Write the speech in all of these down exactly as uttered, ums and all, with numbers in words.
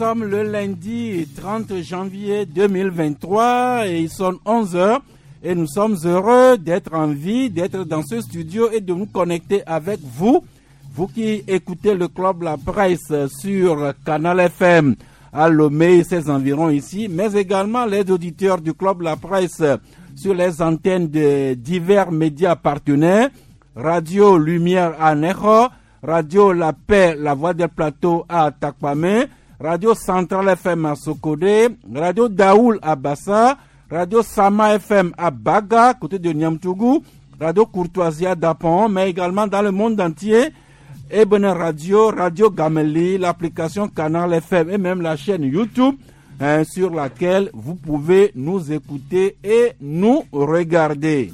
sommes le lundi trente janvier deux mille vingt-trois et il sonne onze heures et nous sommes heureux d'être en vie, d'être dans ce studio et de nous connecter avec vous. Vous qui écoutez le Club La Presse sur Canal F M à Lomé et ses environs ici, mais également les auditeurs du Club La Presse sur les antennes de divers médias partenaires, Radio Lumière à Neho, Radio La Paix, La Voix des Plateaux à Takpame, Radio Centrale F M à Sokodé, Radio Daoul à Bassa, Radio Sama F M à Baga, côté de Niamtougou, Radio Courtoisie à Dapon, mais également dans le monde entier, Ebene Radio, Radio Gameli, l'application Canal F M et même la chaîne YouTube hein, sur laquelle vous pouvez nous écouter et nous regarder.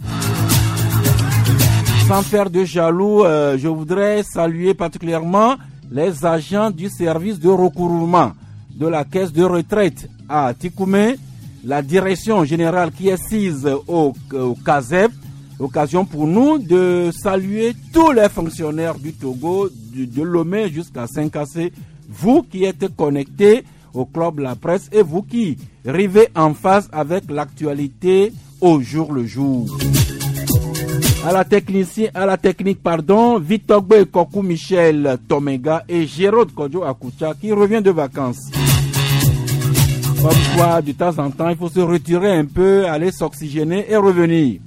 Sans faire de jaloux, euh, je voudrais saluer particulièrement les agents du service de recouvrement de la caisse de retraite à Tikoumé, la direction générale qui est sise au, au CASEP. Occasion pour nous de saluer tous les fonctionnaires du Togo, du, de Lomé jusqu'à Saint-Cassé, vous qui êtes connectés au Club La Presse et vous qui rivez en phase avec l'actualité au jour le jour. À la technicien, à la technique, pardon, Vitogbe Kokou Michel Tomega et Gérald Kodjo Akoucha qui revient de vacances. Comme quoi, de temps en temps, il faut se retirer un peu, aller s'oxygéner et revenir.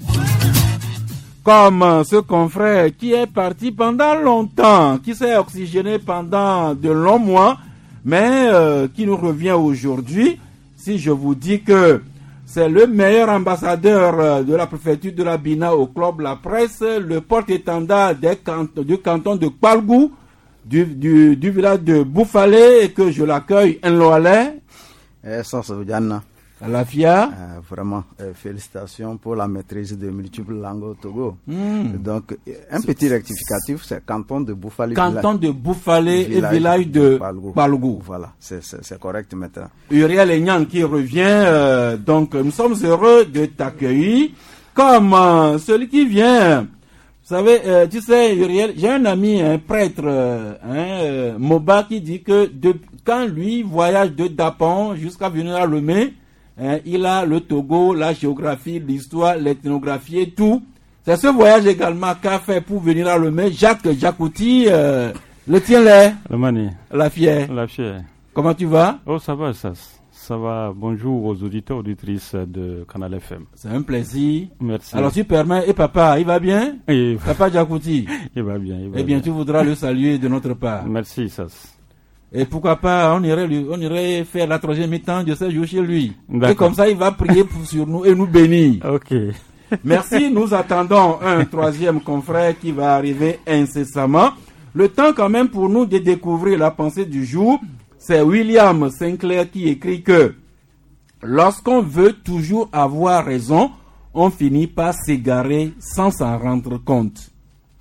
Comme ce confrère qui est parti pendant longtemps, qui s'est oxygéné pendant de longs mois, mais euh, qui nous revient aujourd'hui. Si je vous dis que c'est le meilleur ambassadeur de la préfecture de la Bina au Club La Presse, le porte-étendard des cantons, du canton de Kpalgou, du, du, du village de Boufalé, et que je l'accueille en Loalais. Eh, ça, c'est Diana. La F I A. Euh, vraiment, euh, félicitations pour la maîtrise de multiples langues au Togo. Mm. Donc, un petit rectificatif, c'est canton de Boufalé. Canton de Boufalé et village de Kpalgou. Voilà, c'est, c'est, c'est correct maintenant. Uriel Enyang qui revient, euh, donc nous sommes heureux de t'accueillir comme euh, celui qui vient. Vous savez, euh, tu sais Uriel, j'ai un ami, un prêtre, euh, hein, euh, Moba, qui dit que de, quand lui voyage de Dapon jusqu'à venir à Lomé, hein, il a le Togo, la géographie, l'histoire, l'ethnographie et tout. C'est ce voyage également qu'a fait pour venir à Lomé Jacques Jacouti, euh, le tien là. Le mani. La fière. La fière. Comment tu vas? Oh, ça va, ça. Ça va. Bonjour aux auditeurs, auditrices de Canal F M. C'est un plaisir. Merci. Alors, tu permets, et papa, il va bien? Et... Papa Jacouti. Il va bien, il va Eh bien, bien. tu voudras le saluer de notre part. Merci, ça. Et pourquoi pas, on irait, lui, on irait faire la troisième mi-temps de ce jour chez lui. D'accord. Et comme ça, il va prier pour, sur nous et nous bénir. Ok. Merci, nous attendons un troisième confrère qui va arriver incessamment. Le temps quand même pour nous de découvrir la pensée du jour, c'est William Sinclair qui écrit que lorsqu'on veut toujours avoir raison, on finit par s'égarer sans s'en rendre compte.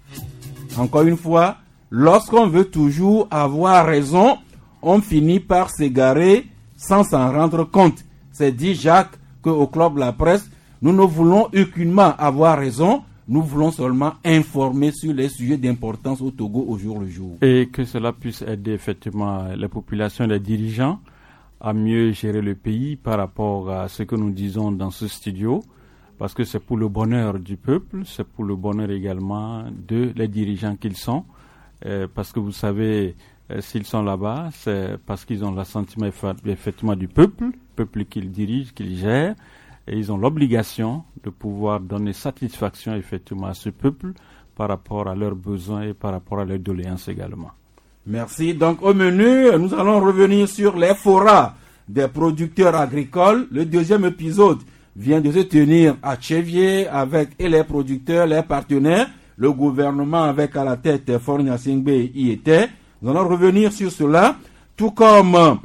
Encore une fois, lorsqu'on veut toujours avoir raison, on finit par s'égarer sans s'en rendre compte. C'est dit Jacques qu'au Club La Presse, nous ne voulons aucunement avoir raison, nous voulons seulement informer sur les sujets d'importance au Togo au jour le jour. Et que cela puisse aider effectivement les populations et les dirigeants à mieux gérer le pays par rapport à ce que nous disons dans ce studio, parce que c'est pour le bonheur du peuple, c'est pour le bonheur également de les dirigeants qu'ils sont. Euh, parce que vous savez, euh, s'ils sont là-bas, c'est parce qu'ils ont l'assentiment effectivement du peuple, peuple qu'ils dirigent, qu'ils gèrent, et ils ont l'obligation de pouvoir donner satisfaction effectivement à ce peuple par rapport à leurs besoins et par rapport à leurs doléances également. Merci. Donc au menu, nous allons revenir sur les forats des producteurs agricoles. Le deuxième épisode vient de se tenir à Tchévier avec et les producteurs, les partenaires. Le gouvernement avec à la tête Fornia Singbe y était. Nous allons revenir sur cela, tout comme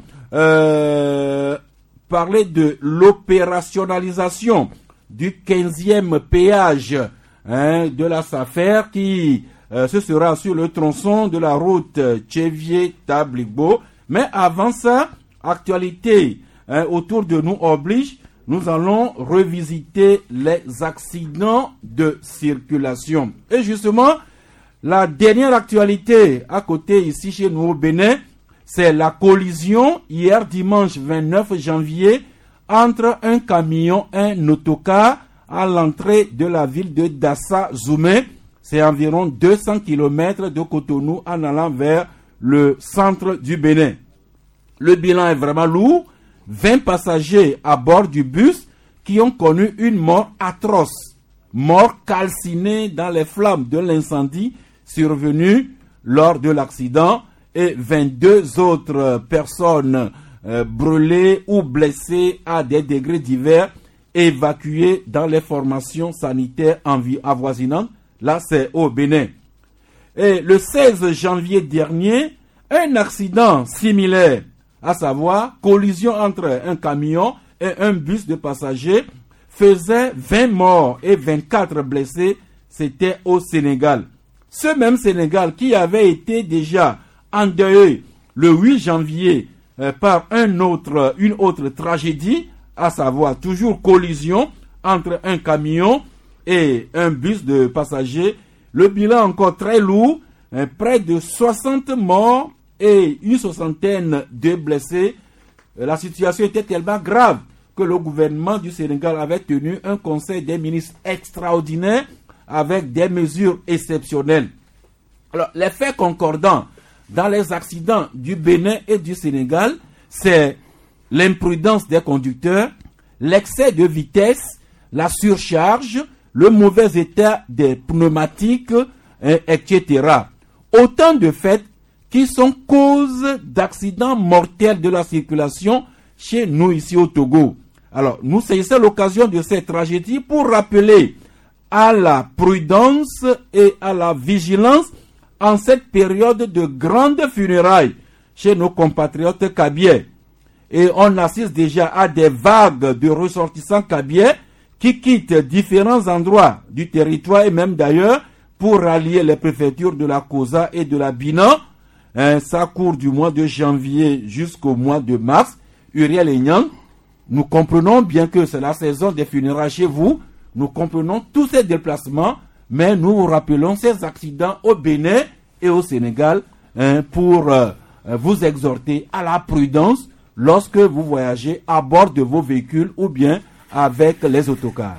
euh, parler de l'opérationnalisation du quinzième péage hein, de la SAFER qui euh, ce sera sur le tronçon de la route Tchévier-Tabligbo. Mais avant ça, actualité hein, autour de nous oblige, nous allons revisiter les accidents de circulation. Et justement, la dernière actualité à côté ici chez nous au Bénin, c'est la collision hier dimanche vingt-neuf janvier entre un camion et un autocar à l'entrée de la ville de Dassa-Zoumé. C'est environ deux cents kilomètres de Cotonou en allant vers le centre du Bénin. Le bilan est vraiment lourd. vingt passagers à bord du bus qui ont connu une mort atroce. Mort calcinée dans les flammes de l'incendie survenu lors de l'accident et vingt-deux autres personnes euh, brûlées ou blessées à des degrés divers évacuées dans les formations sanitaires avoisinantes. Là, c'est au Bénin. Et le seize janvier dernier, un accident similaire, à savoir collision entre un camion et un bus de passagers, faisait vingt morts et vingt-quatre blessés. C'était au Sénégal. Ce même Sénégal qui avait été déjà endeuillé le huit janvier euh, par un autre, une autre tragédie, à savoir toujours collision entre un camion et un bus de passagers. Le bilan encore très lourd, euh, près de soixante morts et une soixantaine de blessés. Euh, la situation était tellement grave que le gouvernement du Sénégal avait tenu un conseil des ministres extraordinaire avec des mesures exceptionnelles. Alors, les faits concordants dans les accidents du Bénin et du Sénégal, c'est l'imprudence des conducteurs, l'excès de vitesse, la surcharge, le mauvais état des pneumatiques, et cetera. Autant de faits qui sont causes d'accidents mortels de la circulation chez nous ici au Togo. Alors, nous saisissons l'occasion de cette tragédie pour rappeler à la prudence et à la vigilance en cette période de grandes funérailles chez nos compatriotes kabyais. Et on assiste déjà à des vagues de ressortissants kabyais qui quittent différents endroits du territoire et même d'ailleurs pour rallier les préfectures de la Kosa et de la Binan. Hein, ça court du mois de janvier jusqu'au mois de mars. Uriel et Nyang, nous comprenons bien que c'est la saison des funérailles chez vous. Nous comprenons tous ces déplacements, mais nous vous rappelons ces accidents au Bénin et au Sénégal hein, pour euh, vous exhorter à la prudence lorsque vous voyagez à bord de vos véhicules ou bien avec les autocars.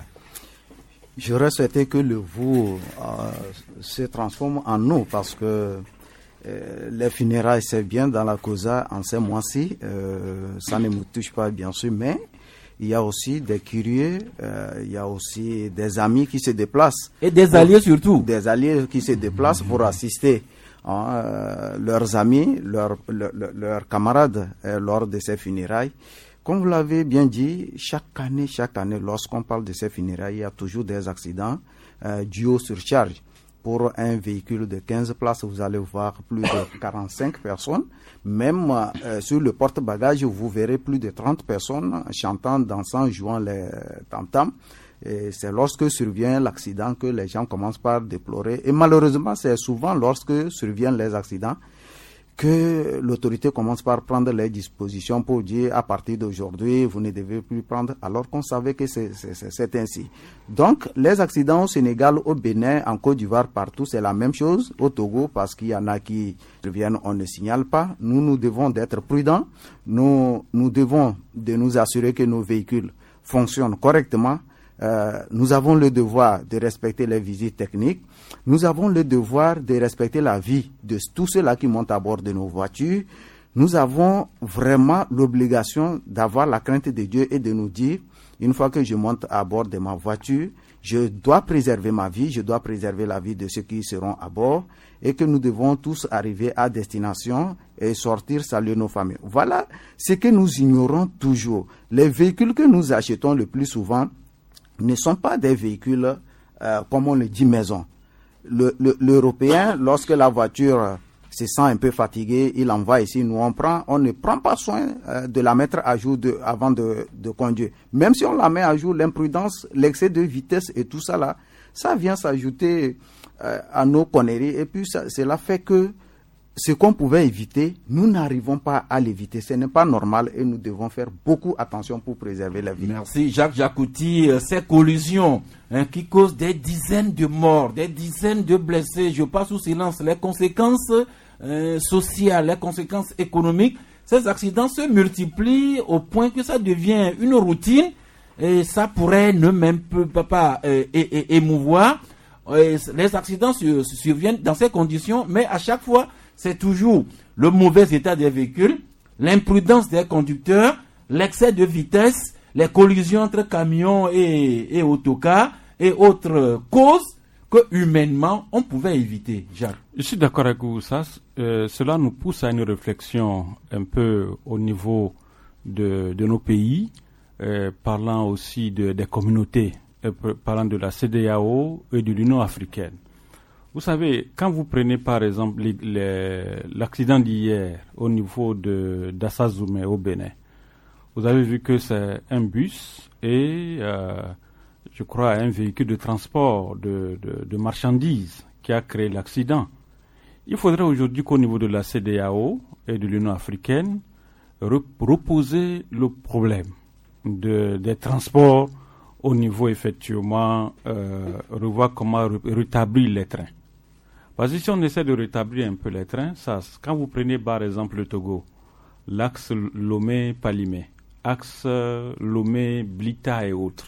J'aurais souhaité que le vous euh, se transforme en nous parce que euh, les funérailles, c'est bien dans la Kosa en ces mois-ci. Euh, ça ne me touche pas, bien sûr, mais il y a aussi des curieux, euh, il y a aussi des amis qui se déplacent. Et des alliés surtout. Des alliés qui se déplacent pour assister hein, euh, leurs amis, leurs, leurs, leurs camarades euh, lors de ces funérailles. Comme vous l'avez bien dit, chaque année, chaque année, lorsqu'on parle de ces funérailles, il y a toujours des accidents euh, dus aux surcharges. Pour un véhicule de quinze places, vous allez voir plus de quarante-cinq personnes. Même euh, sur le porte-bagages, vous verrez plus de trente personnes chantant, dansant, jouant les tam-tams. Et c'est lorsque survient l'accident que les gens commencent par déplorer. Et malheureusement, c'est souvent lorsque surviennent les accidents que l'autorité commence par prendre les dispositions pour dire à partir d'aujourd'hui, vous ne devez plus prendre, alors qu'on savait que c'est, c'est, c'est, c'est ainsi. Donc, les accidents au Sénégal, au Bénin, en Côte d'Ivoire, partout, c'est la même chose. Au Togo, parce qu'il y en a qui reviennent, on ne signale pas. Nous, nous devons d'être prudents. Nous, nous devons de nous assurer que nos véhicules fonctionnent correctement. Euh, nous avons le devoir de respecter les visites techniques. Nous avons le devoir de respecter la vie de tous ceux-là qui montent à bord de nos voitures. Nous avons vraiment l'obligation d'avoir la crainte de Dieu et de nous dire, une fois que je monte à bord de ma voiture, je dois préserver ma vie, je dois préserver la vie de ceux qui seront à bord et que nous devons tous arriver à destination et sortir saluer nos familles. Voilà ce que nous ignorons toujours. Les véhicules que nous achetons le plus souvent ne sont pas des véhicules, euh, comme on le dit, maison. Le, le, l'Européen, lorsque la voiture se sent un peu fatiguée, il envoie ici, nous on prend, on ne prend pas soin euh, de la mettre à jour de, avant de, de conduire. Même si on la met à jour, l'imprudence, l'excès de vitesse et tout ça là, ça vient s'ajouter euh, à nos conneries. Et puis ça, cela fait que ce qu'on pouvait éviter, nous n'arrivons pas à l'éviter. Ce n'est pas normal et nous devons faire beaucoup attention pour préserver la vie. Merci Jacques Jacouti. Ces collisions hein, qui causent des dizaines de morts, des dizaines de blessés, je passe sous silence les conséquences euh, sociales, les conséquences économiques, ces accidents se multiplient au point que ça devient une routine et ça pourrait ne même pas euh, é- é- émouvoir. Euh, les accidents sur, surviennent dans ces conditions, mais à chaque fois, c'est toujours le mauvais état des véhicules, l'imprudence des conducteurs, l'excès de vitesse, les collisions entre camions et, et autocars et autres causes que humainement on pouvait éviter. Jacques. Je suis d'accord avec vous, ça. Euh, cela nous pousse à une réflexion un peu au niveau de, de nos pays, euh, parlant aussi de, des communautés, euh, parlant de la C D A O et de l'Union africaine. Vous savez, quand vous prenez par exemple les, les, l'accident d'hier au niveau de d'Assazoumé au Bénin, vous avez vu que c'est un bus et euh, je crois un véhicule de transport de, de, de marchandises qui a créé l'accident. Il faudrait aujourd'hui qu'au niveau de la C D A O et de l'Union africaine, reposer le problème de, des transports au niveau effectivement, euh, revoir comment rétablir les trains. Parce que si on essaie de rétablir un peu les trains, ça, quand vous prenez par exemple le Togo, l'axe Lomé-Palimé, axe Lomé-Blita et autres,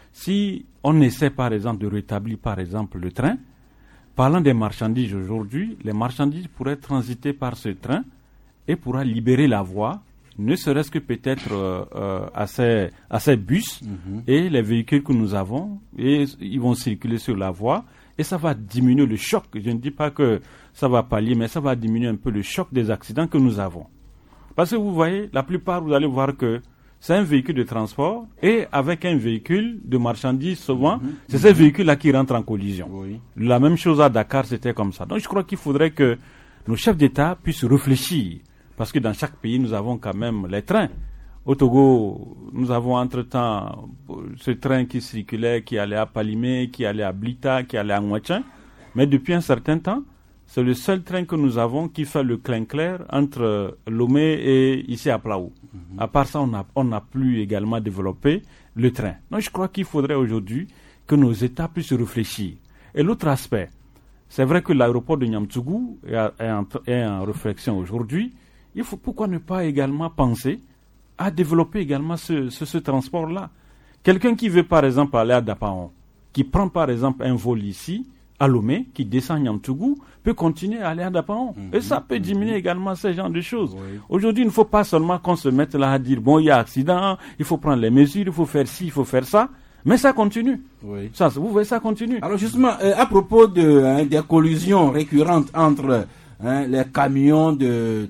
si on essaie par exemple de rétablir par exemple le train, parlant des marchandises aujourd'hui, les marchandises pourraient transiter par ce train et pourra libérer la voie, ne serait-ce que peut-être euh, euh, à, ces, à ces bus mm-hmm. et les véhicules que nous avons, et ils vont circuler sur la voie. Et ça va diminuer le choc. Je ne dis pas que ça va pallier, mais ça va diminuer un peu le choc des accidents que nous avons. Parce que vous voyez, la plupart, vous allez voir que c'est un véhicule de transport et avec un véhicule de marchandises, souvent, mmh, c'est mmh. ces véhicules-là qui rentrent en collision. Oui. La même chose à Dakar, c'était comme ça. Donc je crois qu'il faudrait que nos chefs d'État puissent réfléchir. Parce que dans chaque pays, nous avons quand même les trains. Au Togo, nous avons entre-temps ce train qui circulait, qui allait à Palimé, qui allait à Blita, qui allait à Mouachin. Mais depuis un certain temps, c'est le seul train que nous avons qui fait le clin-clair entre Lomé et ici à Plaou. Mm-hmm. À part ça, on n'a on n'a plus également développé le train. Donc je crois qu'il faudrait aujourd'hui que nos États puissent réfléchir. Et l'autre aspect, c'est vrai que l'aéroport de Niamtougou est, est, en, est en réflexion aujourd'hui. Il faut pourquoi ne pas également penser à développer également ce, ce, ce transport-là. Quelqu'un qui veut par exemple aller à Dapaon, qui prend par exemple un vol ici, à Lomé, qui descend à Niamtougou, peut continuer à aller à Dapaon. Mm-hmm. Et ça peut diminuer mm-hmm. également ce genre de choses. Oui. Aujourd'hui, il ne faut pas seulement qu'on se mette là à dire, bon, il y a accident, il faut prendre les mesures, il faut faire ci, il faut faire ça. Mais ça continue. Oui. Ça, vous voyez, ça continue. Alors justement, euh, à propos de, hein, des collisions récurrentes entre hein, les camions de,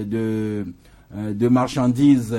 de, de, de marchandises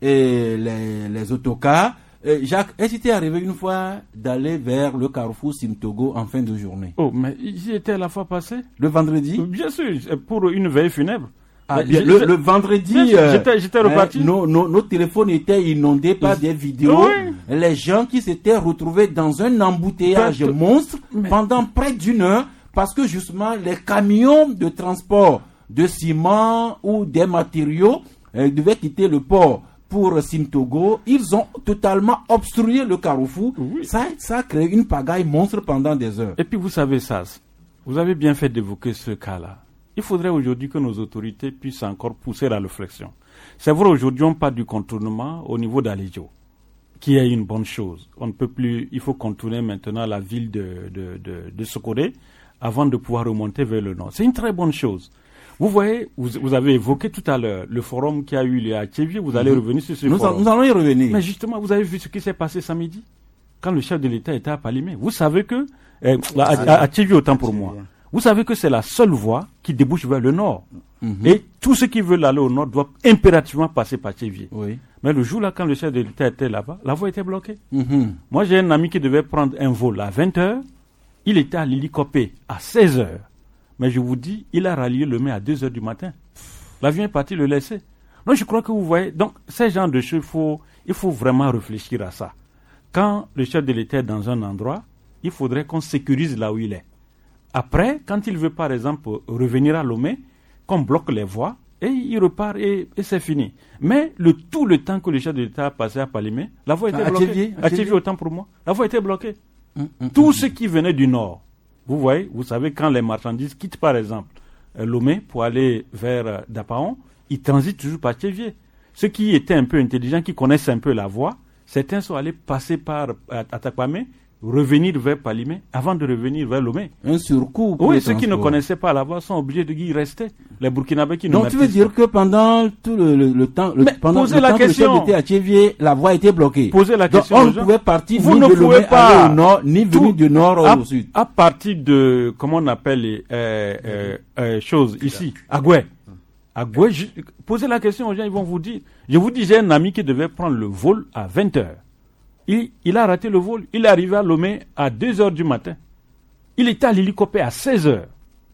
et les, les autocars, euh, Jacques, est-ce qu'il t'est arrivé une fois d'aller vers le carrefour Simtogo en fin de journée? Oh, mais j'y étais la fois passée. Le vendredi? Bien sûr, pour une veille funèbre. Ah, bien, le, le vendredi, euh, j'étais, j'étais reparti. Euh, nos, nos, nos téléphones étaient inondés par des vidéos. Oui. Les gens qui s'étaient retrouvés dans un embouteillage Peut-être. monstre mais... pendant près d'une heure parce que justement les camions de transport de ciment ou des matériaux euh, devaient quitter le port pour Simtogo. Ils ont totalement obstrué le carrefour. Oui. Ça, ça a créé une pagaille monstre pendant des heures. Et puis vous savez ça, vous avez bien fait d'évoquer ce cas-là. Il faudrait aujourd'hui que nos autorités puissent encore pousser la réflexion. C'est vrai, aujourd'hui, on parle du contournement au niveau d'Alédio, qui est une bonne chose. On ne peut plus, il faut contourner maintenant la ville de, de, de, de Sokoré avant de pouvoir remonter vers le nord. C'est une très bonne chose. Vous voyez, vous, vous avez évoqué tout à l'heure le forum qui a eu lieu à Tchévier, vous allez mmh. revenir sur ce nous forum. A, nous allons y revenir. Mais justement, vous avez vu ce qui s'est passé samedi, quand le chef de l'État était à Palimé. Vous savez que, euh, à, à, à Tchévier, autant pour moi, vous savez que c'est la seule voie qui débouche vers le nord. Mm-hmm. Et tous ceux qui veulent aller au nord doivent impérativement passer par Tchévier. Oui. Mais le jour-là, quand le chef de l'État était là-bas, la voie était bloquée. Mm-hmm. Moi, j'ai un ami qui devait prendre un vol à vingt heures. Il était à Lilikopé à seize heures. Mais je vous dis, il a rallié le mai à deux heures du matin. L'avion est parti le laisser. Donc, je crois que vous voyez, donc, ces genres de choses, il faut, il faut vraiment réfléchir à ça. Quand le chef de l'État est dans un endroit, il faudrait qu'on sécurise là où il est. Après, quand il veut par exemple revenir à Lomé, qu'on bloque les voies et il repart et, et c'est fini. Mais le, tout le temps que le chef de l'État a passé à Palimé, la voie était à bloquée. Tchévier, à Tchévier, autant pour moi. La voie était bloquée. Hum, hum, Tous hum. ceux qui venaient du nord, vous voyez, vous savez, quand les marchandises quittent par exemple euh, Lomé pour aller vers euh, Dapaon, ils transitent toujours par Tchévier. Ceux qui étaient un peu intelligents, qui connaissent un peu la voie, certains sont allés passer par euh, Atakwame, revenir vers Palimé avant de revenir vers Lomé. Un surcoût. Oui, ceux qui ne connaissaient pas la voie sont obligés de y rester. Les Burkinabés qui ne Donc tu veux dire que pendant tout le, le, le temps, le, Mais pendant posez le la temps question. que le chef était à Tchévier, la voie était bloquée. Posez la Donc question on aux ne gens. pouvait partir Vous ni ne de pouvez Lomé pas. aller au nord, ni Tout- venir du nord à, au sud. à partir de, comment on appelle les euh, euh, euh, choses ici, Agoué. Agoué, je- posez la question aux gens, ils vont vous dire. Je vous dis, j'ai un ami qui devait prendre le vol à vingt heures. Il, il a raté le vol. Il est arrivé à Lomé à deux heures du matin. Il était à l'hélicoptère à seize heures.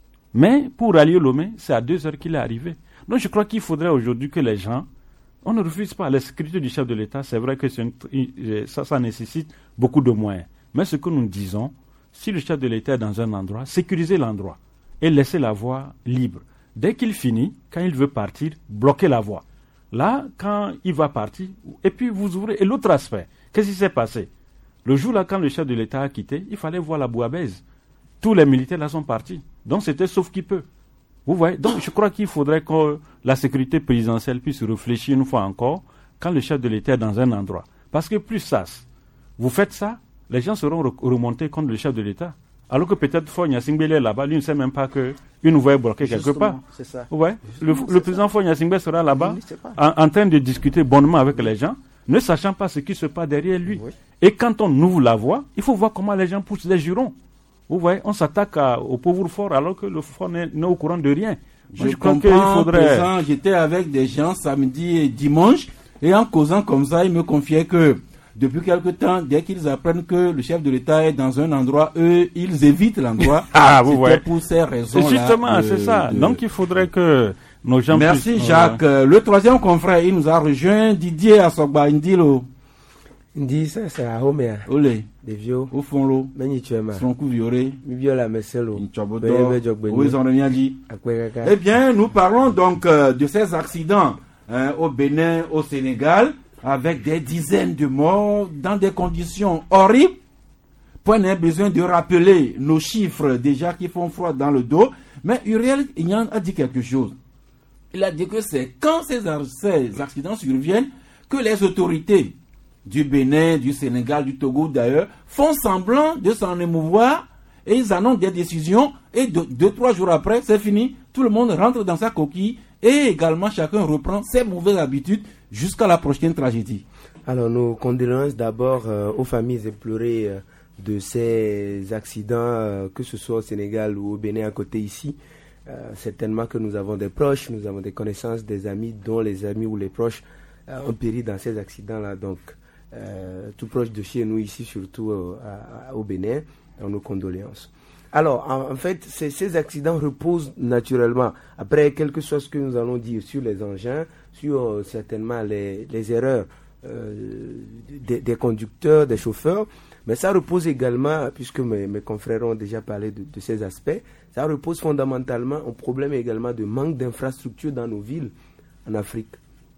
Mais pour aller Lomé, c'est à deux heures qu'il est arrivé. Donc je crois qu'il faudrait aujourd'hui que les gens, on ne refuse pas la sécurité du chef de l'État. C'est vrai que c'est une- ça, ça nécessite beaucoup de moyens. Mais ce que nous disons, si le chef de l'État est dans un endroit, sécurisez l'endroit et laissez la voie libre. Dès qu'il finit, quand il veut partir, bloquez la voie. Là, quand il va partir, et puis vous ouvrez. Et l'autre aspect, qu'est-ce qui s'est passé? Le jour-là, quand le chef de l'État a quitté, il fallait voir la Bouabaise. Tous les militaires là sont partis. Donc c'était sauf qui peut. Vous voyez? Donc je crois qu'il faudrait que la sécurité présidentielle puisse réfléchir une fois encore quand le chef de l'État est dans un endroit. Parce que plus ça, vous faites ça, les gens seront re- remontés contre le chef de l'État. Alors que peut-être Fogna Singbele est là-bas, lui ne sait même pas qu'une voie est bloquée quelque Justement, part. c'est ça. Vous voyez? Le, Justement, le c'est président Fogna Singbele sera là-bas Il ne sait pas. en, en train de discuter bonnement avec les gens, ne sachant pas ce qui se passe derrière lui. Oui. Et quand on ouvre la voie, il faut voir comment les gens poussent des jurons. Vous voyez, on s'attaque à- au pauvre fort alors que le fort n'est n'est au courant de rien. Je, Moi, je crois qu'il comprends, faudrait... présent, j'étais avec des gens samedi et dimanche, et en causant comme ça, ils me confiaient que depuis quelque temps, dès qu'ils apprennent que le chef de l'État est dans un endroit, eux, ils évitent l'endroit. Ah, vous C'était voyez. pour ces raisons. C'est justement, c'est ça. Donc il faudrait que nos gens Merci puissent- Jacques. Euh, Le troisième confrère, il nous a rejoint, Didier Asogba Indilo. Ndi ça c'est à Homea. Olé, Des vieux. au fond l'eau, Meni tuema. Sonkou Vioré, Mi viola meselo. Inchabodo, Beye jogbe. où ils ont rien dit. Akwekaka. Eh bien, nous parlons donc euh, de ces accidents hein, au Bénin, au Sénégal, avec des dizaines de morts dans des conditions horribles. Point n'est besoin de rappeler nos chiffres déjà qui font froid dans le dos. Mais Uriel Ignan a dit quelque chose. Il a dit que c'est quand ces, ces accidents surviennent que les autorités du Bénin, du Sénégal, du Togo d'ailleurs, font semblant de s'en émouvoir et ils annoncent des décisions et deux, deux, trois jours après, c'est fini. Tout le monde rentre dans sa coquille et également chacun reprend ses mauvaises habitudes jusqu'à la prochaine tragédie. Alors nos condoléances d'abord euh, aux familles éplorées euh, de ces accidents, euh, que ce soit au Sénégal ou au Bénin à côté ici. Euh, certainement que nous avons des proches, nous avons des connaissances, des amis dont les amis ou les proches euh, ont péri dans ces accidents-là. Donc euh, tout proche de chez nous ici, surtout euh, à- à- au Bénin, dans nos condoléances. Alors, en, en fait, ces, ces accidents reposent naturellement, après quel que soit ce que nous allons dire sur les engins, sur euh, certainement les, les erreurs euh, des, des conducteurs, des chauffeurs, mais ça repose également, puisque mes, mes confrères ont déjà parlé de, de ces aspects, ça repose fondamentalement au problème également de manque d'infrastructures dans nos villes en Afrique.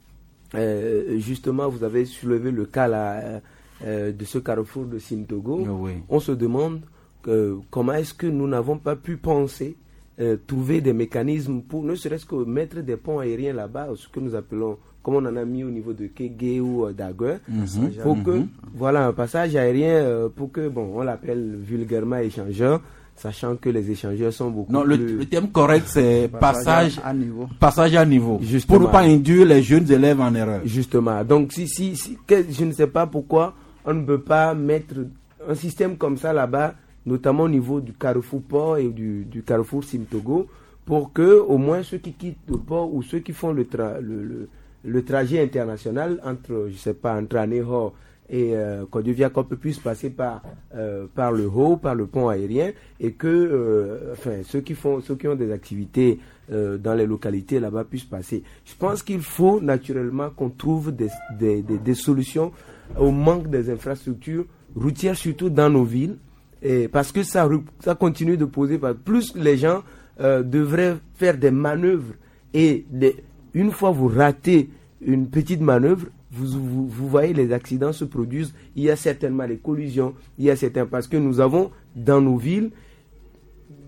Euh, justement, vous avez soulevé le cas là, euh, euh, de ce carrefour de Sintogo. Oh oui. On se demande euh, comment est-ce que nous n'avons pas pu penser, euh, trouver des mécanismes pour ne serait-ce que mettre des ponts aériens là-bas, ce que nous appelons, comme on en a mis au niveau de Kégué ou euh, d'Aguer, Mhm. pour que, voilà, un passage aérien euh, pour que, bon, on l'appelle vulgairement échangeur, sachant que les échangeurs sont beaucoup Non, le, plus... le terme correct, c'est passage, à niveau. passage à niveau. Justement. Pour ne pas induire les jeunes élèves en erreur. Justement. Donc, si, si, si, que- je ne sais pas pourquoi on ne peut pas mettre un système comme ça là-bas, notamment au niveau du carrefour port et du, du carrefour Simtogo, pour que au moins ceux qui quittent le port ou ceux qui font le, tra- le, le, le trajet international entre, je sais pas, entre Anéhor et euh, Côte-d'Ivoire puissent passer par, euh, par le haut, par le pont aérien, et que euh, enfin, ceux qui font, ceux qui ont des activités euh, dans les localités là-bas puissent passer. Je pense qu'il faut naturellement qu'on trouve des, des, des, des solutions au manque des infrastructures routières, surtout dans nos villes, et parce que ça, re- ça continue de poser, plus les gens euh, devraient faire des manœuvres, et les, une fois vous ratez une petite manœuvre, vous, vous, vous voyez les accidents se produisent, il y a certainement des collisions, il y a certains, parce que nous avons dans nos villes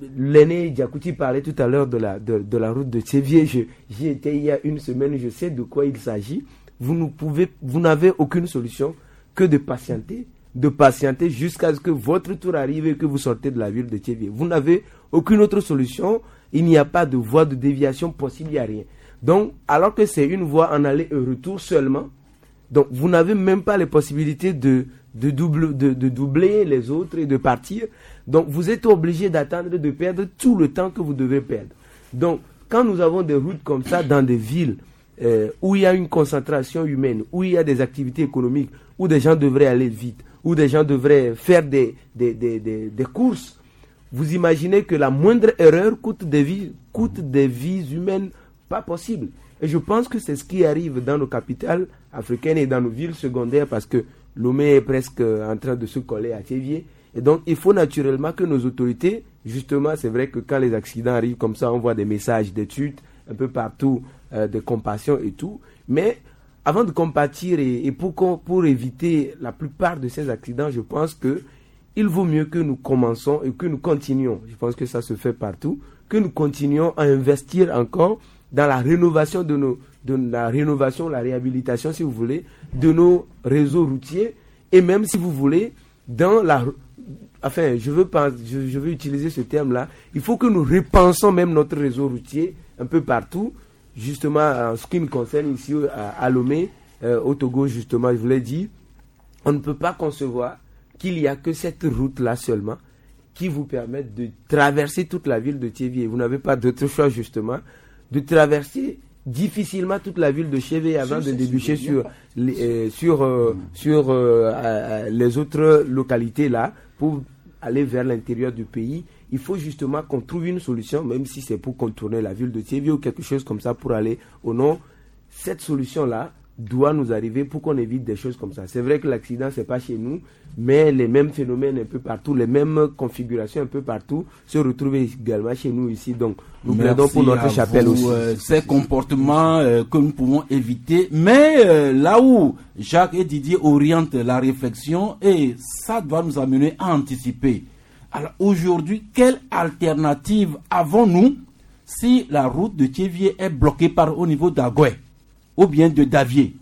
l'aîné Diakouti parlait tout à l'heure de la, de, de la route de Tchévié. Je, j'y étais il y a une semaine, je sais de quoi il s'agit. Vous, ne pouvez, vous n'avez aucune solution que de patienter, de patienter jusqu'à ce que votre tour arrive et que vous sortez de la ville de Tchévié. Vous n'avez aucune autre solution, il n'y a pas de voie de déviation possible, il n'y a rien. Donc, alors que c'est une voie en aller et retour seulement, donc vous n'avez même pas les possibilités de, de, double, de, de doubler les autres et de partir. Donc, vous êtes obligé d'attendre, de perdre tout le temps que vous devez perdre. Donc, quand nous avons des routes comme ça dans des villes euh, où il y a une concentration humaine, où il y a des activités économiques, où des gens devraient aller vite, où des gens devraient faire des, des, des, des, des courses, vous imaginez que la moindre erreur coûte des vies, coûte des vies humaines pas possible. Et je pense que c'est ce qui arrive dans nos capitales africaines et dans nos villes secondaires, parce que Lomé est presque en train de se coller à Tchévié. Et donc, il faut naturellement que nos autorités, justement, c'est vrai que quand les accidents arrivent comme ça, on voit des messages d'études un peu partout, euh, de compassion et tout. Mais avant de compatir et, et pour, pour éviter la plupart de ces accidents, je pense que il vaut mieux que nous commençons et que nous continuons. Je pense que ça se fait partout, que nous continuions à investir encore dans la rénovation de nos, de la rénovation, la réhabilitation, si vous voulez, de nos réseaux routiers, et même si vous voulez, dans la, enfin, je veux pas, je, je veux utiliser ce terme-là. Il faut que nous repensons même notre réseau routier un peu partout, justement en ce qui me concerne ici à, à Lomé, euh, au Togo, justement, je vous l'ai dit, on ne peut pas concevoir qu'il n'y a que cette route-là seulement qui vous permette de traverser toute la ville de Tchévié. Vous n'avez pas d'autre choix, justement, de traverser difficilement toute la ville de Tchévié avant de déboucher sur, les, euh, sur, euh, sur euh, euh, les autres localités là pour aller vers l'intérieur du pays. Il faut justement qu'on trouve une solution, même si c'est pour contourner la ville de Tchévié ou quelque chose comme ça pour aller au nord. Cette solution-là doit nous arriver pour qu'on évite des choses comme ça. C'est vrai que l'accident, c'est pas chez nous, mais les mêmes phénomènes un peu partout, les mêmes configurations un peu partout se retrouvent également chez nous ici. Donc, nous plaidons pour notre chapelle vous, aussi. Euh, ces comportements euh, que nous pouvons éviter, mais euh, là où Jacques et Didier orientent la réflexion, et ça doit nous amener à anticiper. Alors aujourd'hui, quelle alternative avons-nous si la route de Tchévié est bloquée par au niveau d'Agoué ou bien de Davier?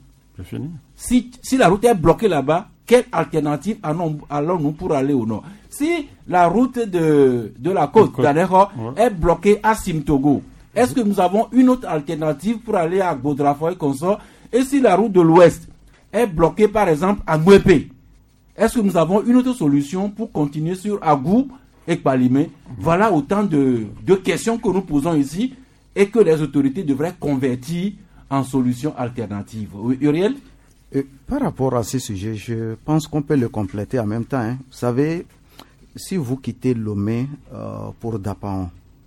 Si, si la route est bloquée là-bas, quelle alternative allons-nous pour aller au nord? Si la route de, de la côte d'Anéro ouais. est bloquée à Simtogo, est-ce que nous avons une autre alternative pour aller à Bodrafoy et consort? Et si la route de l'ouest est bloquée par exemple à Ngwépé, est-ce que nous avons une autre solution pour continuer sur Agou et Kpalimé? Voilà autant de, de questions que nous posons ici et que les autorités devraient convertir en solutions alternatives. Oui, Uriel? Et par rapport à ce sujet, je pense qu'on peut le compléter en même temps. Hein. Vous savez, si vous quittez Lomé euh, pour Dapaon,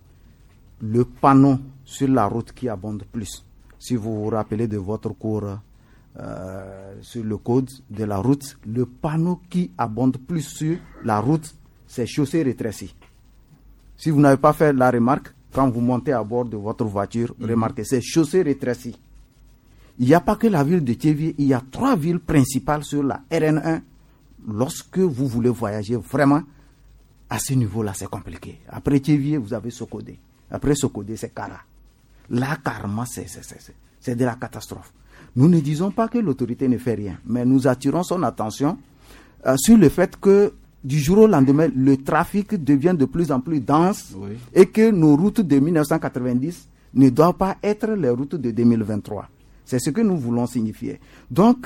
le panneau sur la route qui abonde plus, si vous vous rappelez de votre cours euh, sur le code de la route, le panneau qui abonde plus sur la route, c'est chaussée rétrécie. Si vous n'avez pas fait la remarque, quand vous montez à bord de votre voiture, mmh. remarquez, c'est chaussée rétrécie. Il n'y a pas que la ville de Tchévié, il y a trois villes principales sur la R N un. Lorsque vous voulez voyager vraiment, à ce niveau-là, c'est compliqué. Après Tchévié, vous avez Sokodé. Après Sokodé, c'est Kara. Là, carrément, c'est, c'est, c'est, c'est de la catastrophe. Nous ne disons pas que l'autorité ne fait rien, mais nous attirons son attention euh, sur le fait que du jour au lendemain, le trafic devient de plus en plus dense oui. et que nos routes de mille neuf cent quatre-vingt-dix ne doivent pas être les routes de deux mille vingt-trois. C'est ce que nous voulons signifier. Donc,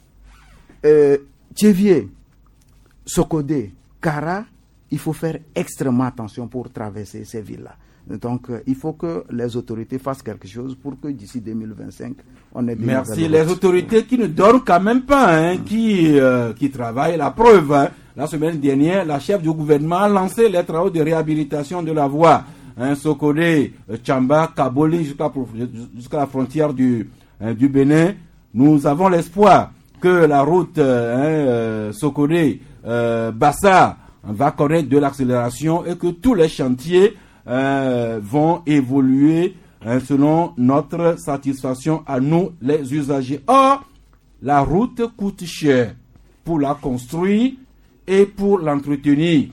euh, Tchévié, Sokodé, Kara, il faut faire extrêmement attention pour traverser ces villes-là. Donc, euh, il faut que les autorités fassent quelque chose pour que d'ici deux mille vingt-cinq, on ait des Merci. Les autorités qui ne dorment quand même pas, hein, mmh. qui, euh, qui travaillent. La preuve, hein, la semaine dernière, la chef du gouvernement a lancé les travaux de réhabilitation de la voie. Hein, Sokodé, Tchamba, Kaboli, jusqu'à, jusqu'à la frontière du... du Bénin. Nous avons l'espoir que la route euh, Sokodé euh, Bassa va connaître de l'accélération et que tous les chantiers euh, vont évoluer euh, selon notre satisfaction à nous les usagers. Or, la route coûte cher pour la construire et pour l'entretenir.